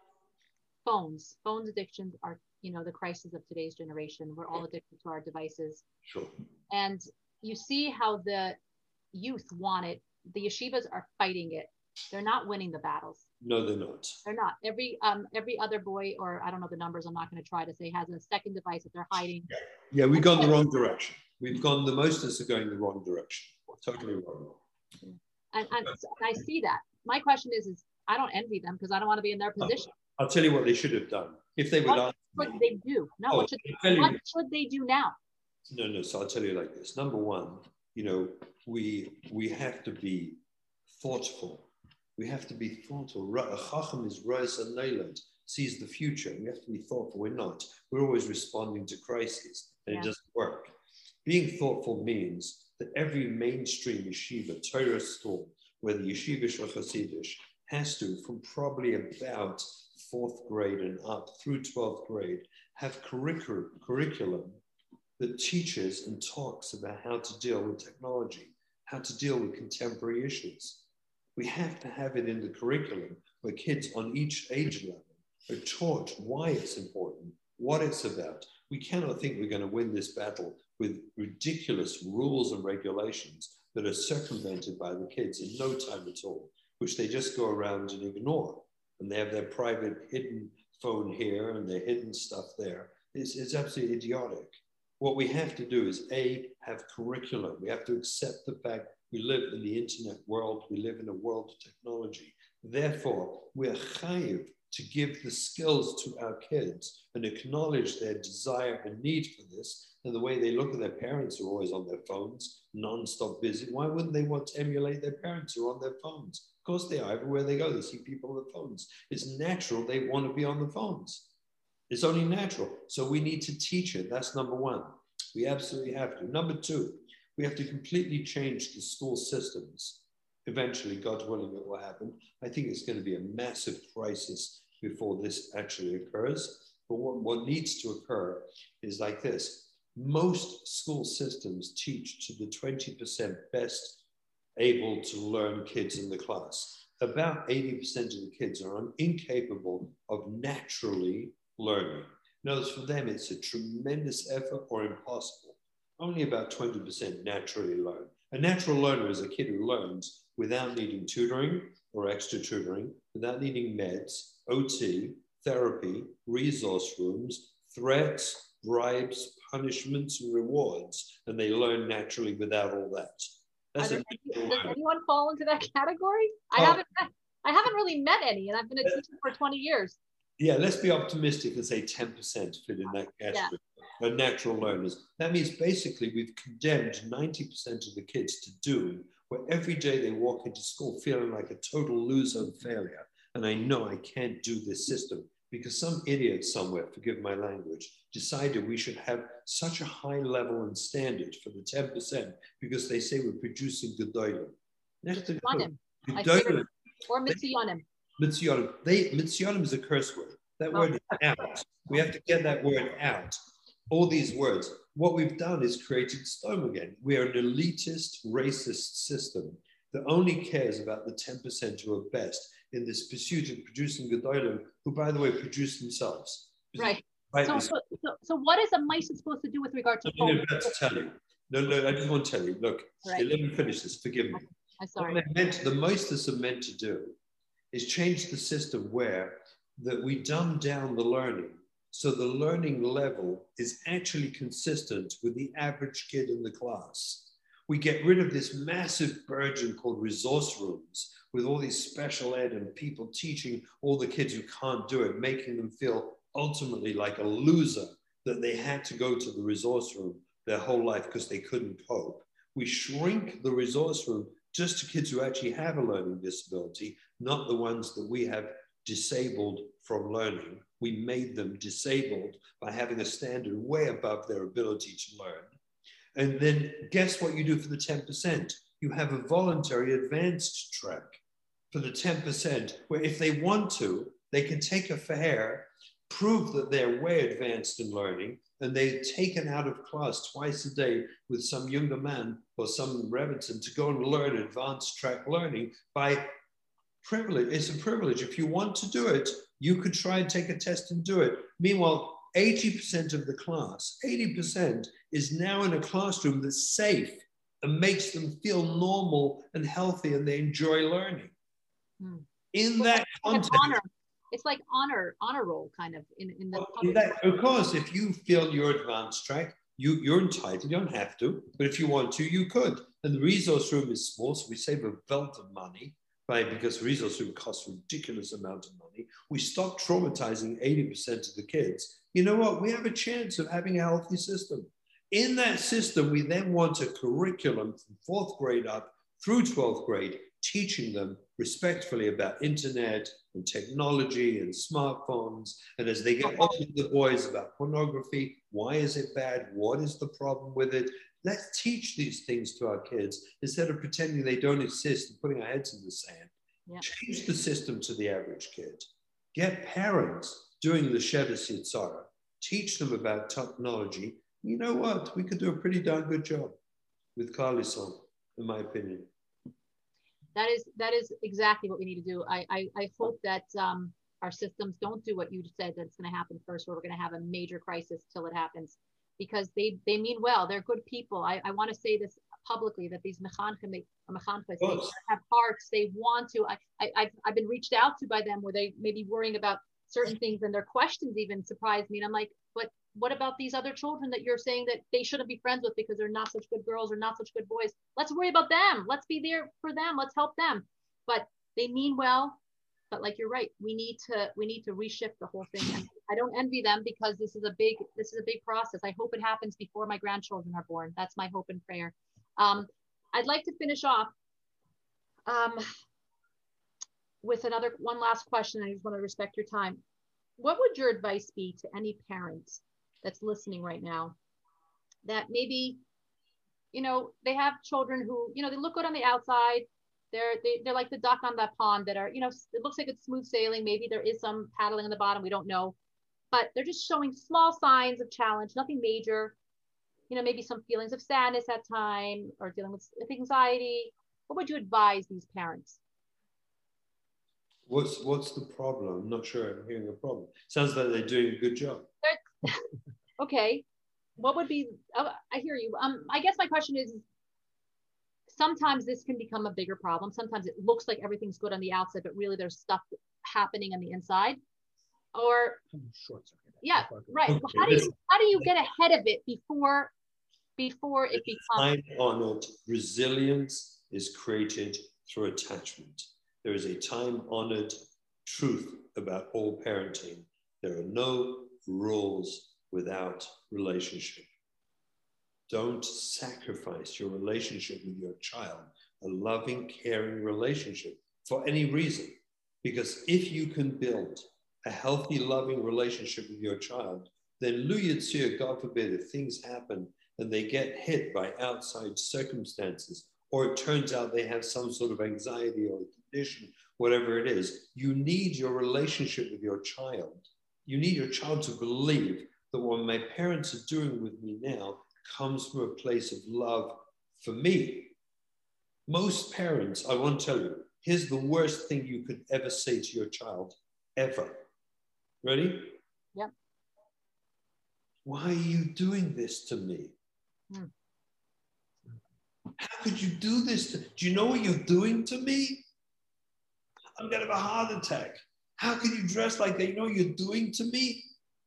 phones, phones addictions are, you know, the crisis of today's generation. We're all addicted to our devices. Sure. And you see how the youth want it. The yeshivas are fighting it. They're not winning the battles. No, they're not. They're not. Every um every other boy, or I don't know the numbers, I'm not going to try to say, has a second device that they're hiding. Yeah, yeah, we've gone the wrong direction. We've gone, the most of us are going the wrong direction. Totally wrong. And, and, and I see that. My question is, is I don't envy them because I don't want to be in their position. I'll tell you what they should have done. If they would What ask should me, they do? No, oh, what, should, what you, should they do now? No, no, so I'll tell you like this. Number one, you know, we we have to be thoughtful. We have to be thoughtful. A chacham is Rosh Hashanah, sees the future. We have to be thoughtful. We're not. We're always responding to crises, and yeah. It doesn't work. Being thoughtful means that every mainstream yeshiva, Torah school, whether yeshiva or Hasidish, has to, from probably about fourth grade and up through twelfth grade, have curriculum, curriculum that teaches and talks about how to deal with technology, how to deal with contemporary issues. We have to have it in the curriculum where kids on each age level are taught why it's important, what it's about. We cannot think we're going to win this battle with ridiculous rules and regulations that are circumvented by the kids in no time at all, which they just go around and ignore. And they have their private hidden phone here and their hidden stuff there. It's, it's absolutely idiotic. What we have to do is, A, have curriculum. We have to accept the fact we live in the internet world. We live in a world of technology. Therefore, we're chayiv to give the skills to our kids and acknowledge their desire and need for this. And the way they look at their parents who are always on their phones, non-stop busy. Why wouldn't they want to emulate their parents who are on their phones? Of course they are. Everywhere they go, they see people on the phones. It's natural they want to be on the phones. It's only natural. So we need to teach it. That's number one. We absolutely have to. Number two, we have to completely change the school systems. Eventually, God willing, it will happen. I think it's going to be a massive crisis before this actually occurs. But what, what needs to occur is like this. Most school systems teach to the twenty percent best able to learn kids in the class. About eighty percent of the kids are incapable of naturally learning. Notice for them, it's a tremendous effort or impossible. Only about twenty percent naturally learn. A natural learner is a kid who learns without needing tutoring or extra tutoring, without needing meds, O T, therapy, resource rooms, threats, bribes, punishments, and rewards, and they learn naturally without all that. That's there, a does anyone fall into that category? I oh. haven't I haven't really met any, and I've been a teacher for twenty years. Yeah, let's be optimistic and say ten percent fit in that category. Yeah. Are natural learners. That means basically we've condemned ninety percent of the kids to doom, where every day they walk into school feeling like a total loser and failure. And I know I can't do this system because some idiot somewhere, forgive my language, decided we should have such a high level and standard for the ten percent because they say we're producing gedolim. Gedolim. Or mitziyonim. Mitziyonim. They, mitziyonim is a curse word. That oh. word is out. We have to get that word out. All these words. What we've done is created Stom again. We are an elitist, racist system that only cares about the ten percent who are best in this pursuit of producing Gedolim, who, by the way, produce themselves. Right. So, so, so, so what is a mice supposed to do with regard to I'm about to tell you. No, no, I just want to tell you. Look, right. Let me finish this. Forgive me. I'm sorry. What meant, the Meisters are meant to do is change the system where that we dumb down the learning so the learning level is actually consistent with the average kid in the class. We get rid of this massive burgeon called resource rooms with all these special ed and people teaching all the kids who can't do it, making them feel ultimately like a loser that they had to go to the resource room their whole life because they couldn't cope. We shrink the resource room just to kids who actually have a learning disability, not the ones that we have disabled from learning. We made them disabled by having a standard way above their ability to learn. And then guess what you do for the ten percent? You have a voluntary advanced track for the ten percent, where if they want to, they can take a fair, prove that they're way advanced in learning, and they're taken out of class twice a day with some younger man or some Rebbitzin to go and learn advanced track learning by privilege. It's a privilege. If you want to do it, you could try and take a test and do it. Meanwhile, eighty percent of the class, eighty percent is now in a classroom that's safe and makes them feel normal and healthy and they enjoy learning. Hmm. In well, that context, like honor. It's like honor, honor roll kind of in, in the well, in that, of course, if you feel your advanced track, you, you're entitled, you don't have to, but if you want to, you could. And the resource room is small, so we save a belt of money. Right, because resource room costs a ridiculous amount of money. We stop traumatizing eighty percent of the kids. You know what? We have a chance of having a healthy system. In that system, we then want a curriculum from fourth grade up through twelfth grade, teaching them respectfully about internet and technology and smartphones. And as they get older, the boys about pornography, why is it bad? What is the problem with it? Let's teach these things to our kids instead of pretending they don't exist and putting our heads in the sand. Yeah. Change the system to the average kid. Get parents doing the Shevis Yitzhara. Teach them about technology. You know what? We could do a pretty darn good job with Klal Yisrael, in my opinion. That is that is exactly what we need to do. I I, I hope that um, our systems don't do what you said that it's going to happen first, where we're going to have a major crisis till it happens. Because they, they mean well, they're good people. I, I want to say this publicly, that these mechanchim, they, they have hearts, they want to. I, I, I've, I've been reached out to by them where they may be worrying about certain things and their questions even surprise me. And I'm like, but what about these other children that you're saying that they shouldn't be friends with because they're not such good girls or not such good boys? Let's worry about them. Let's be there for them. Let's help them. But they mean well. But like you're right, we need to we need to reshift the whole thing. And I don't envy them because this is a big this is a big process. I hope it happens before my grandchildren are born. That's my hope and prayer. Um, I'd like to finish off um, with another one last question. I just want to respect your time. What would your advice be to any parent that's listening right now that maybe, you know, they have children who, you know, they look good on the outside. They're, they, they're like the duck on that pond that are, you know, it looks like it's smooth sailing. Maybe there is some paddling in the bottom. We don't know. But they're just showing small signs of challenge, nothing major. You know, maybe some feelings of sadness at time or dealing with anxiety. What would you advise these parents? What's what's the problem? I'm not sure I'm hearing a problem. Sounds like they're doing a good job. Okay. What would be, oh, I hear you. Um, I guess my question is, sometimes this can become a bigger problem. Sometimes it looks like everything's good on the outside, but really there's stuff happening on the inside. Or, yeah, right. Well, how do you how do you get ahead of it before before it becomes? Time-honored resilience is created through attachment. There is a time-honored truth about all parenting. There are no rules without relationship. Don't sacrifice your relationship with your child, a loving, caring relationship, for any reason. Because if you can build a healthy, loving relationship with your child, then lu yitzir, God forbid, if things happen and they get hit by outside circumstances, or it turns out they have some sort of anxiety or condition, whatever it is, you need your relationship with your child. You need your child to believe that what my parents are doing with me now comes from a place of love for me. Most parents, I want to tell you, here's the worst thing you could ever say to your child, ever. Ready? Yep. Why are you doing this to me? Hmm. How could you do this? To, do you know what you're doing to me? I'm going to have a heart attack. How can you dress like that? You know what you're doing to me?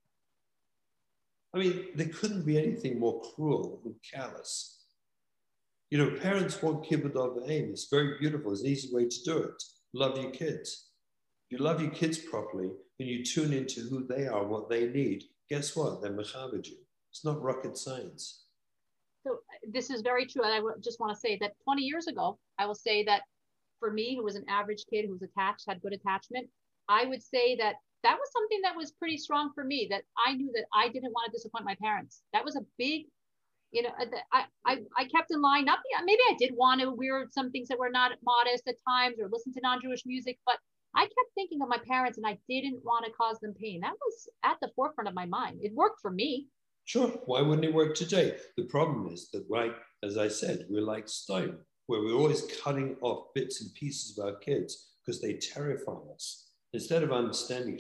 I mean, there couldn't be anything more cruel and callous. You know, parents want kibbud av v'em. It's very beautiful. It's an easy way to do it. Love your kids. If you love your kids properly and you tune into who they are, what they need, guess what? They're mechabed you. It's not rocket science. So this is very true. And I just want to say that twenty years ago, I will say that for me, who was an average kid who was attached, had good attachment, I would say that that was something that was pretty strong for me, that I knew that I didn't want to disappoint my parents. That was a big, you know, I, I, I kept in line, not, maybe I did want to wear some things that were not modest at times or listen to non-Jewish music, but I kept thinking of my parents and I didn't want to cause them pain. That was at the forefront of my mind. It worked for me. Sure. Why wouldn't it work today? The problem is that, right, as I said, we're like stone, where we're always cutting off bits and pieces of our kids because they terrify us. Instead of understanding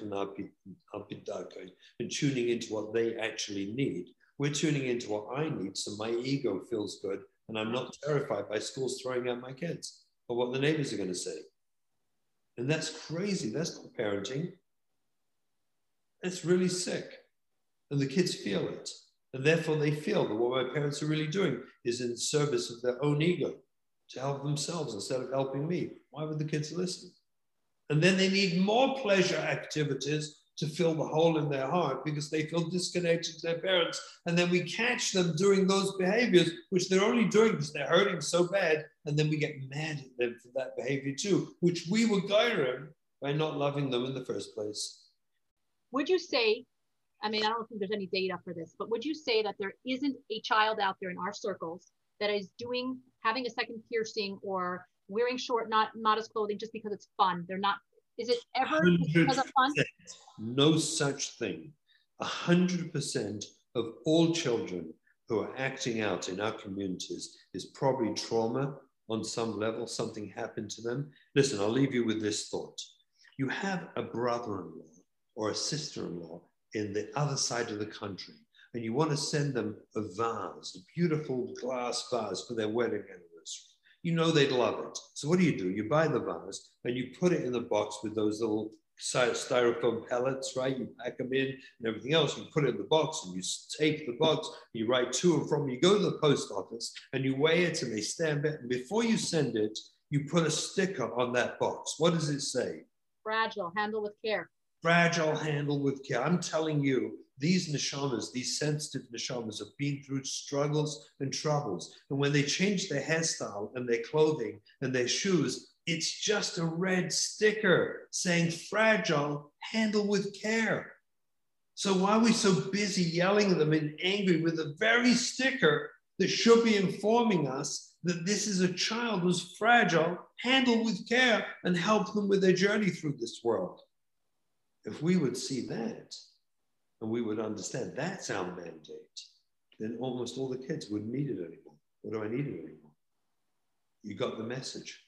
and tuning into what they actually need, we're tuning into what I need so my ego feels good and I'm not terrified by schools throwing out my kids or what the neighbors are going to say. And that's crazy. That's not parenting. It's really sick. And the kids feel it. And therefore they feel that what my parents are really doing is in service of their own ego to help themselves instead of helping me. Why would the kids listen? And then they need more pleasure activities to fill the hole in their heart because they feel disconnected to their parents. And then we catch them doing those behaviors, which they're only doing because they're hurting so bad. And then we get mad at them for that behavior too, which we were guiding by not loving them in the first place. Would you say, I mean, I don't think there's any data for this, but would you say that there isn't a child out there in our circles that is doing, having a second piercing or wearing short, not modest clothing just because it's fun? They're not, is it ever because of fun? No such thing. A hundred percent of all children who are acting out in our communities is probably trauma on some level, something happened to them. Listen, I'll leave you with this thought. You have a brother-in-law or a sister-in-law in the other side of the country, and you want to send them a vase, a beautiful glass vase for their wedding anniversary. You know they'd love it. So what do you do? You buy the vase and you put it in the box with those little styrofoam pellets, right? You pack them in and everything else. You put it in the box and you take the box, you write to and from, you go to the post office and you weigh it and they stamp it. And before you send it, you put a sticker on that box. What does it say? Fragile, handle with care. Fragile, handle with care. I'm telling you, these neshamas, these sensitive neshamas have been through struggles and troubles. And when they change their hairstyle and their clothing and their shoes, it's just a red sticker saying fragile, handle with care. So why are we so busy yelling at them and angry with a very sticker that should be informing us that this is a child who's fragile, handle with care, and help them with their journey through this world? If we would see that, and we would understand that's our mandate, then almost all the kids wouldn't need it anymore. What do I need it anymore? You got the message.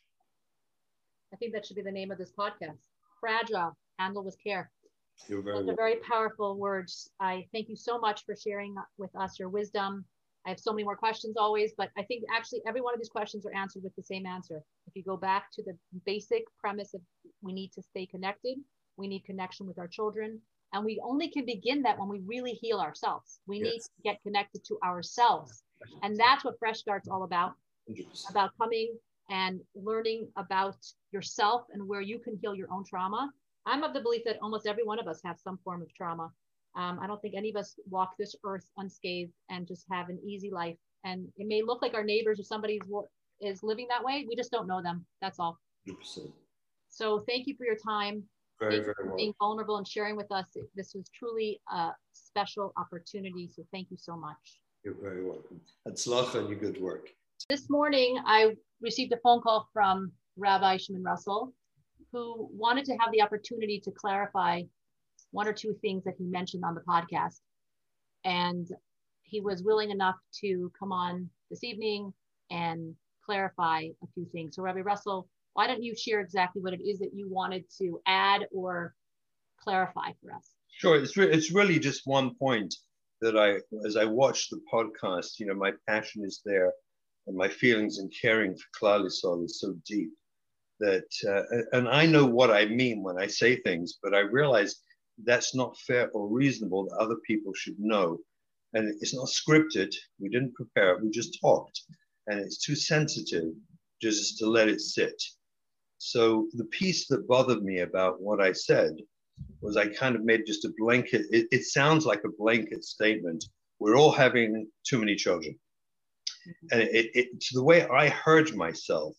I think that should be the name of this podcast. Fragile, handle with care. You're very Those are very powerful words. I thank you so much for sharing with us your wisdom. I have so many more questions always, but I think actually every one of these questions are answered with the same answer. If you go back to the basic premise of we need to stay connected, we need connection with our children, and we only can begin that when we really heal ourselves. We yes. need to get connected to ourselves. And that's what Fresh Start's all about, one hundred percent. About coming and learning about yourself and where you can heal your own trauma. I'm of the belief that almost every one of us have some form of trauma. Um, I don't think any of us walk this earth unscathed and just have an easy life. And it may look like our neighbors or somebody is living that way. We just don't know them. That's all. one hundred percent. So thank you for your time. Very, thank very you for well. being vulnerable and sharing with us. This was truly a special opportunity. So thank you so much. You're very welcome. Hatzlacha and your good work. This morning, I received a phone call from Rabbi Shimon Russell, who wanted to have the opportunity to clarify one or two things that he mentioned on the podcast. And he was willing enough to come on this evening and clarify a few things. So Rabbi Russell, why don't you share exactly what it is that you wanted to add or clarify for us? Sure. It's, re- it's really just one point that I, as I watch the podcast, you know, my passion is there and my feelings and caring for Klal Yisrael is so deep that, uh, and I know what I mean when I say things, but I realize that's not fair or reasonable that other people should know. And it's not scripted. We didn't prepare it. We just talked. And it's too sensitive just to let it sit. So the piece that bothered me about what I said was I kind of made just a blanket. It, it sounds like a blanket statement. We're all having too many children. Mm-hmm. And it, it, the way I heard myself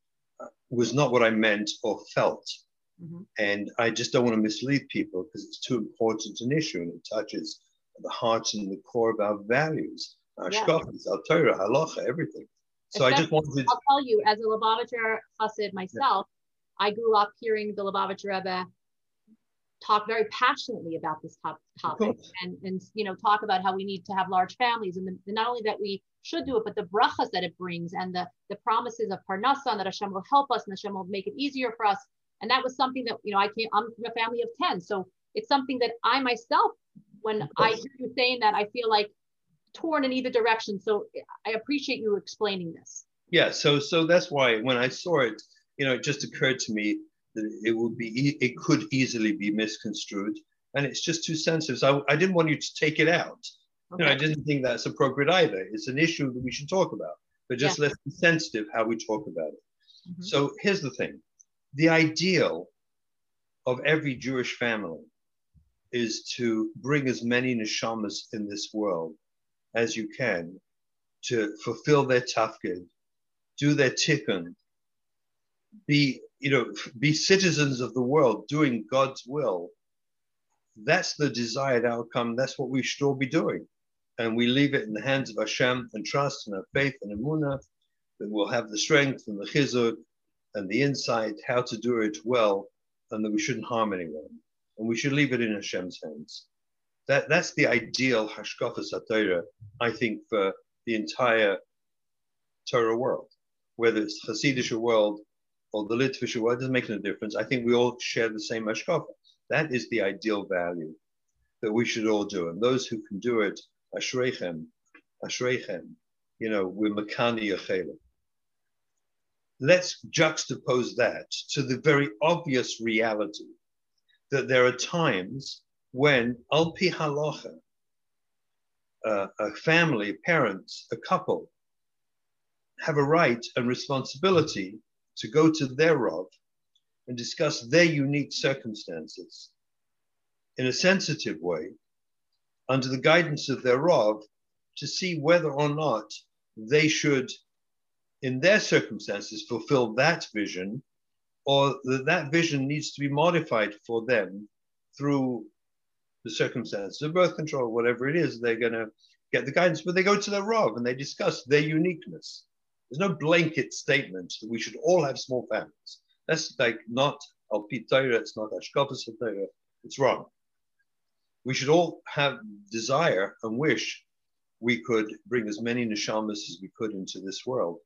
was not what I meant or felt. Mm-hmm. And I just don't want to mislead people because it's too important an issue and it touches the heart and the core of our values, our yeah. shkafas, our Torah, halacha, everything. So Especially, I just wanted. I'll tell you, as a Lubavitcher chassid myself, yeah. I grew up hearing the Lubavitcher Rebbe talk very passionately about this top, topic and, and, you know, talk about how we need to have large families and, the, and not only that we should do it, but the brachas that it brings and the, the promises of Parnasa and that Hashem will help us and Hashem will make it easier for us. And that was something that, you know, I came, I'm from a family of ten. So it's something that I myself, when I hear you saying that, I feel like torn in either direction. So I appreciate you explaining this. Yeah. So, so that's why when I saw it, you know, it just occurred to me that it would be, it could easily be misconstrued and it's just too sensitive. So I, I didn't want you to take it out. Okay. You know, I didn't think that's appropriate either. It's an issue that we should talk about, but just yeah. let's be sensitive how we talk about it. Mm-hmm. So here's the thing. The ideal of every Jewish family is to bring as many neshamas in this world as you can to fulfill their tafkid, do their tikkun, be, you know, be citizens of the world, doing God's will. That's the desired outcome. That's what we should all be doing. And we leave it in the hands of Hashem and trust and have faith and emunah that we'll have the strength and the chizuk and the insight how to do it well, and that we shouldn't harm anyone. And we should leave it in Hashem's hands. That, that's the ideal hashkafas HaTorah, I think, for the entire Torah world. Whether it's the Hasidic world or the Litvish world, it doesn't make no difference. I think we all share the same hashkafa. That is the ideal value that we should all do. And those who can do it, ashreichem, ashreichem, you know, we're makani yachela. Let's juxtapose that to the very obvious reality that there are times when, al pi halacha, uh, a family, parents, a couple, have a right and responsibility to go to their Rav and discuss their unique circumstances in a sensitive way, under the guidance of their Rav, to see whether or not they should, in their circumstances, fulfill that vision, or that that vision needs to be modified for them through the circumstances of birth control, whatever it is, they're going to get the guidance. But they go to their Rav and they discuss their uniqueness. There's no blanket statement that we should all have small families. That's like not al pi Torah, it's not hashkafas HaTorah, it's wrong. We should all have desire and wish we could bring as many neshamas as we could into this world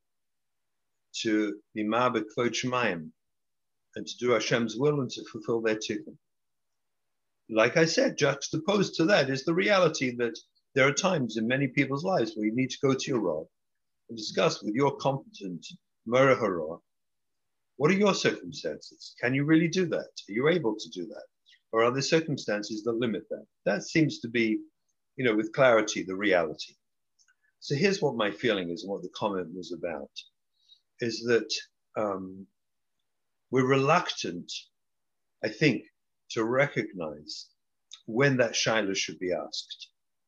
to be ma'abed kvod shemayim and to do Hashem's will and to fulfill their tikkun. Like I said, juxtaposed to that is the reality that there are times in many people's lives where you need to go to your Rav and discuss with your competent Mora Hara, what are your circumstances? Can you really do that? Are you able to do that? Or are there circumstances that limit that? That seems to be, you know, with clarity, the reality. So here's what my feeling is and what the comment was about, is that um, we're reluctant, I think, to recognize when that shaila should be asked.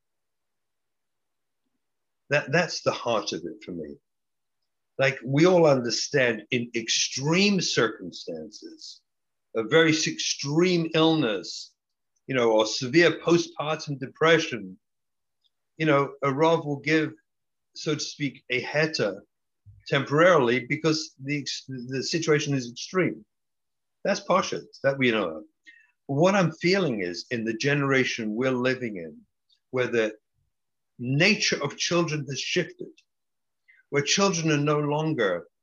That, that's the heart of it for me. Like, we all understand in extreme circumstances, a very extreme illness, you know, or severe postpartum depression, you know, a Rav will give, so to speak, a heta temporarily because the, the situation is extreme. That's pashut, that we know of. What I'm feeling is in the generation we're living in, where the nature of children has shifted, where children are no longer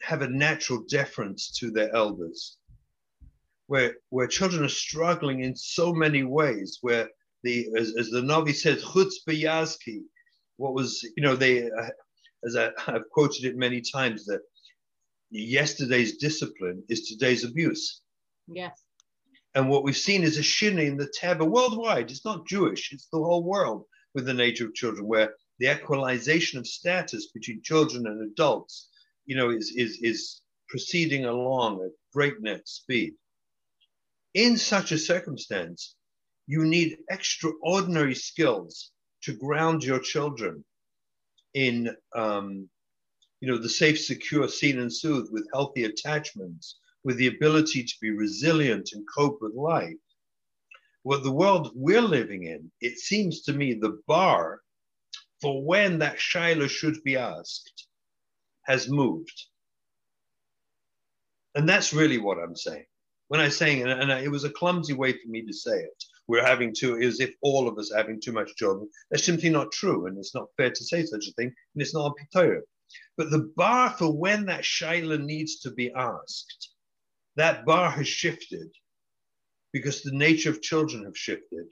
have a natural deference to their elders, where where children are struggling in so many ways, where the as, as the Navi says, chutz b'yazki, what was, you know, they, uh, as I, I've quoted it many times, that yesterday's discipline is today's abuse. Yes. And what we've seen is a shinny in the Teva worldwide. It's not Jewish, it's the whole world with the nature of children, where the equalization of status between children and adults, you know, is, is, is proceeding along at breakneck speed. In such a circumstance, you need extraordinary skills to ground your children in, um, you know, the safe, secure, seen and soothed, with healthy attachments, with the ability to be resilient and cope with life. What the world we're living in, it seems to me the bar for when that shaila should be asked has moved. And that's really what I'm saying. When I'm saying, and, and it was a clumsy way for me to say it, we're having too, as if all of us are having too much children. That's simply not true, and it's not fair to say such a thing, and it's not a pitayah. But the bar for when that shaila needs to be asked, that bar has shifted because the nature of children have shifted.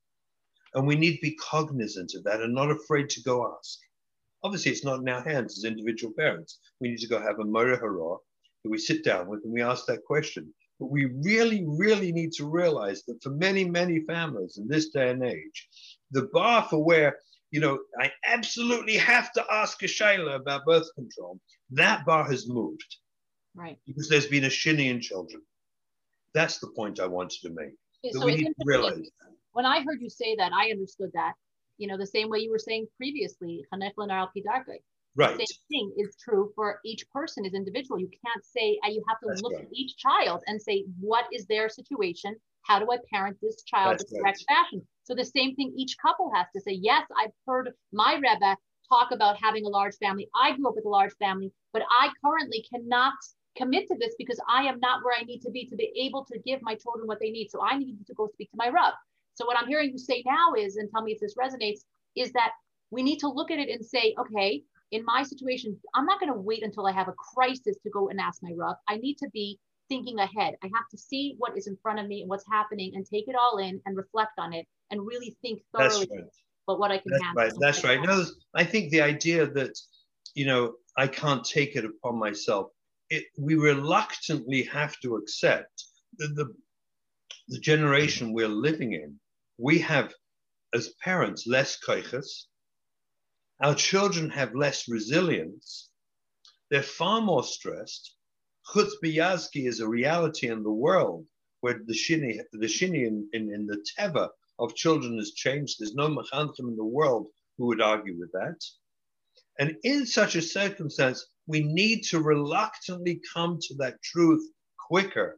And we need to be cognizant of that and not afraid to go ask. Obviously, it's not in our hands as individual parents. We need to go have a Moreh Hara that we sit down with and we ask that question. But we really, really need to realize that for many, many families in this day and age, the bar for where, you know, I absolutely have to ask a shaila about birth control, that bar has moved. Right. Because there's been a shinny in children. That's the point I wanted to make. Okay, that so we it's need to realize that. When I heard you say that, I understood that, you know, the same way you were saying previously, chanech l'nar al pi darkei. Right. The same thing is true for each person as individual. You can't say, uh, you have to That's look right. at each child and say, what is their situation? How do I parent this child That's in the correct fashion? So the same thing each couple has to say, yes, I've heard my Rebbe talk about having a large family. I grew up with a large family, but I currently cannot commit to this because I am not where I need to be to be able to give my children what they need. So I need to go speak to my Rav. So what I'm hearing you say now is, and tell me if this resonates, is that we need to look at it and say, okay, in my situation, I'm not going to wait until I have a crisis to go and ask my Rav. I need to be thinking ahead. I have to see what is in front of me and what's happening and take it all in and reflect on it and really think thoroughly That's right. about what I can That's handle. right. That's right. No, I think the idea that, you know, I can't take it upon myself, it, we reluctantly have to accept that the, the generation we're living in, we have, as parents, less koiches. Our children have less resilience. They're far more stressed. Chutz b'yazki is a reality in the world where the shini, the shini in, in, in the teva of children has changed. There's no mechanchim in the world who would argue with that. And in such a circumstance, we need to reluctantly come to that truth quicker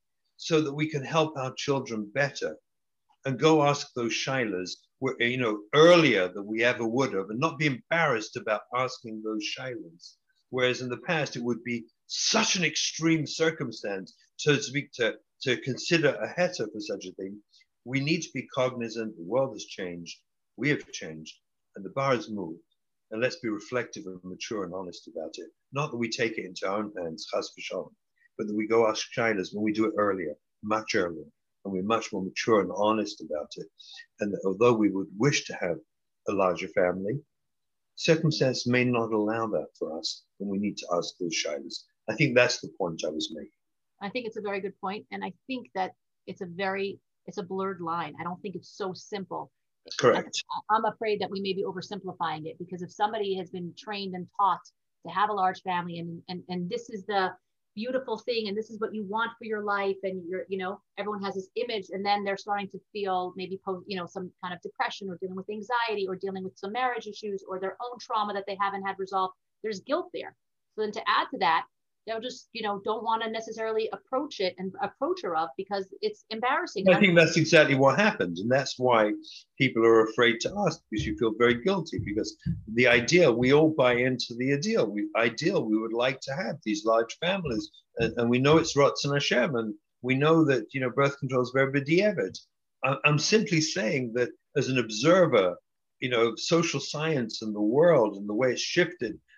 so that we can help our children better and go ask those shailas, you know, earlier than we ever would have, and not be embarrassed about asking those shailas. Whereas in the past, it would be such an extreme circumstance to speak to, to consider a heta for such a thing. We need to be cognizant the world has changed, we have changed, and the bar has moved. And let's be reflective and mature and honest about it. Not that we take it into our own hands, chas v'shalom, but that we go ask shailas when we do it earlier, much earlier. And we're much more mature and honest about it. And although we would wish to have a larger family, circumstance may not allow that for us, and we need to ask those shailas. I think that's the point I was making. I think it's a very good point, and I think that it's a very, it's a blurred line. I don't think it's so simple. Correct. I'm afraid that we may be oversimplifying it, because if somebody has been trained and taught to have a large family, and and and this is the beautiful thing, and this is what you want for your life, and you're, you know, everyone has this image, and then they're starting to feel maybe post, you know, some kind of depression, or dealing with anxiety, or dealing with some marriage issues, or their own trauma that they haven't had resolved. There's guilt there. So then to add to that, they'll just, you know, don't want to necessarily approach it and approach her of because it's embarrassing. I think that's exactly what happens. And that's why people are afraid to ask, because you feel very guilty, because the idea, we all buy into the ideal. We ideal, we would like to have these large families. And, and we know it's Ratzon Hashem, and we know that, you know, birth control is very b'diavad. I'm simply saying that as an observer, you know, of social science and the world and the way it's shifted,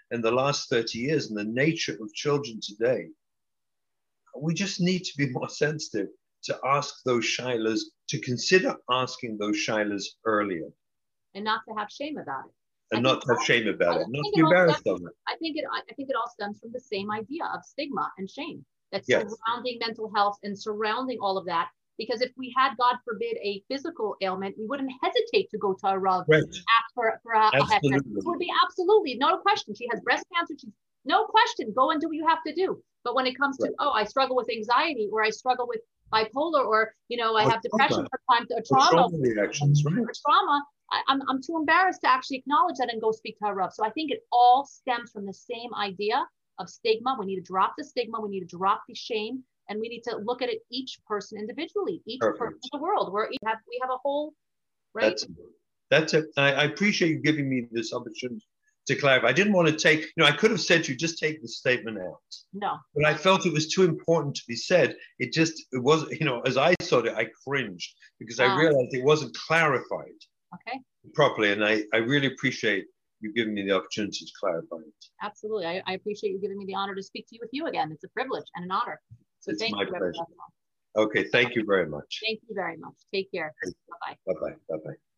in the last thirty years and the nature of children today, we just need to be more sensitive to ask those shilas, to consider asking those shilas earlier. And not to have shame about it. And not to have shame about it, not to be it embarrassed stems, of it. I think it I think it all stems from the same idea of stigma and shame that's yes. surrounding mental health and surrounding all of that. Because if we had, God forbid, a physical ailment, we wouldn't hesitate to go to a Rav right. and ask for, for a, a It would be absolutely no question. She has breast cancer. She's no question. Go and do what you have to do. But when it comes to, right. oh, I struggle with anxiety, or I struggle with bipolar, or, you know, I or have depression for time to a trauma, trauma reactions, right? Or trauma, I, I'm, I'm too embarrassed to actually acknowledge that and go speak to a Rav. So I think it all stems from the same idea of stigma. We need to drop the stigma. We need to drop the shame. And we need to look at it, each person individually, each Perfect. person in the world. Where we have, we have a whole, right? That's, that's it. I, I appreciate you giving me this opportunity to clarify. I didn't want to take, you know, I could have said to you, just take the statement out. No. But I felt it was too important to be said. It just, it wasn't, you know, as I saw it, I cringed because um, I realized it wasn't clarified okay. properly. And I, I really appreciate you giving me the opportunity to clarify it. Absolutely. I, I appreciate you giving me the honor to speak to you with you again. It's a privilege and an honor. So it's thank my you. pleasure. Okay, thank you very much. Thank you very much. Take care. Bye-bye. Bye-bye. Bye-bye.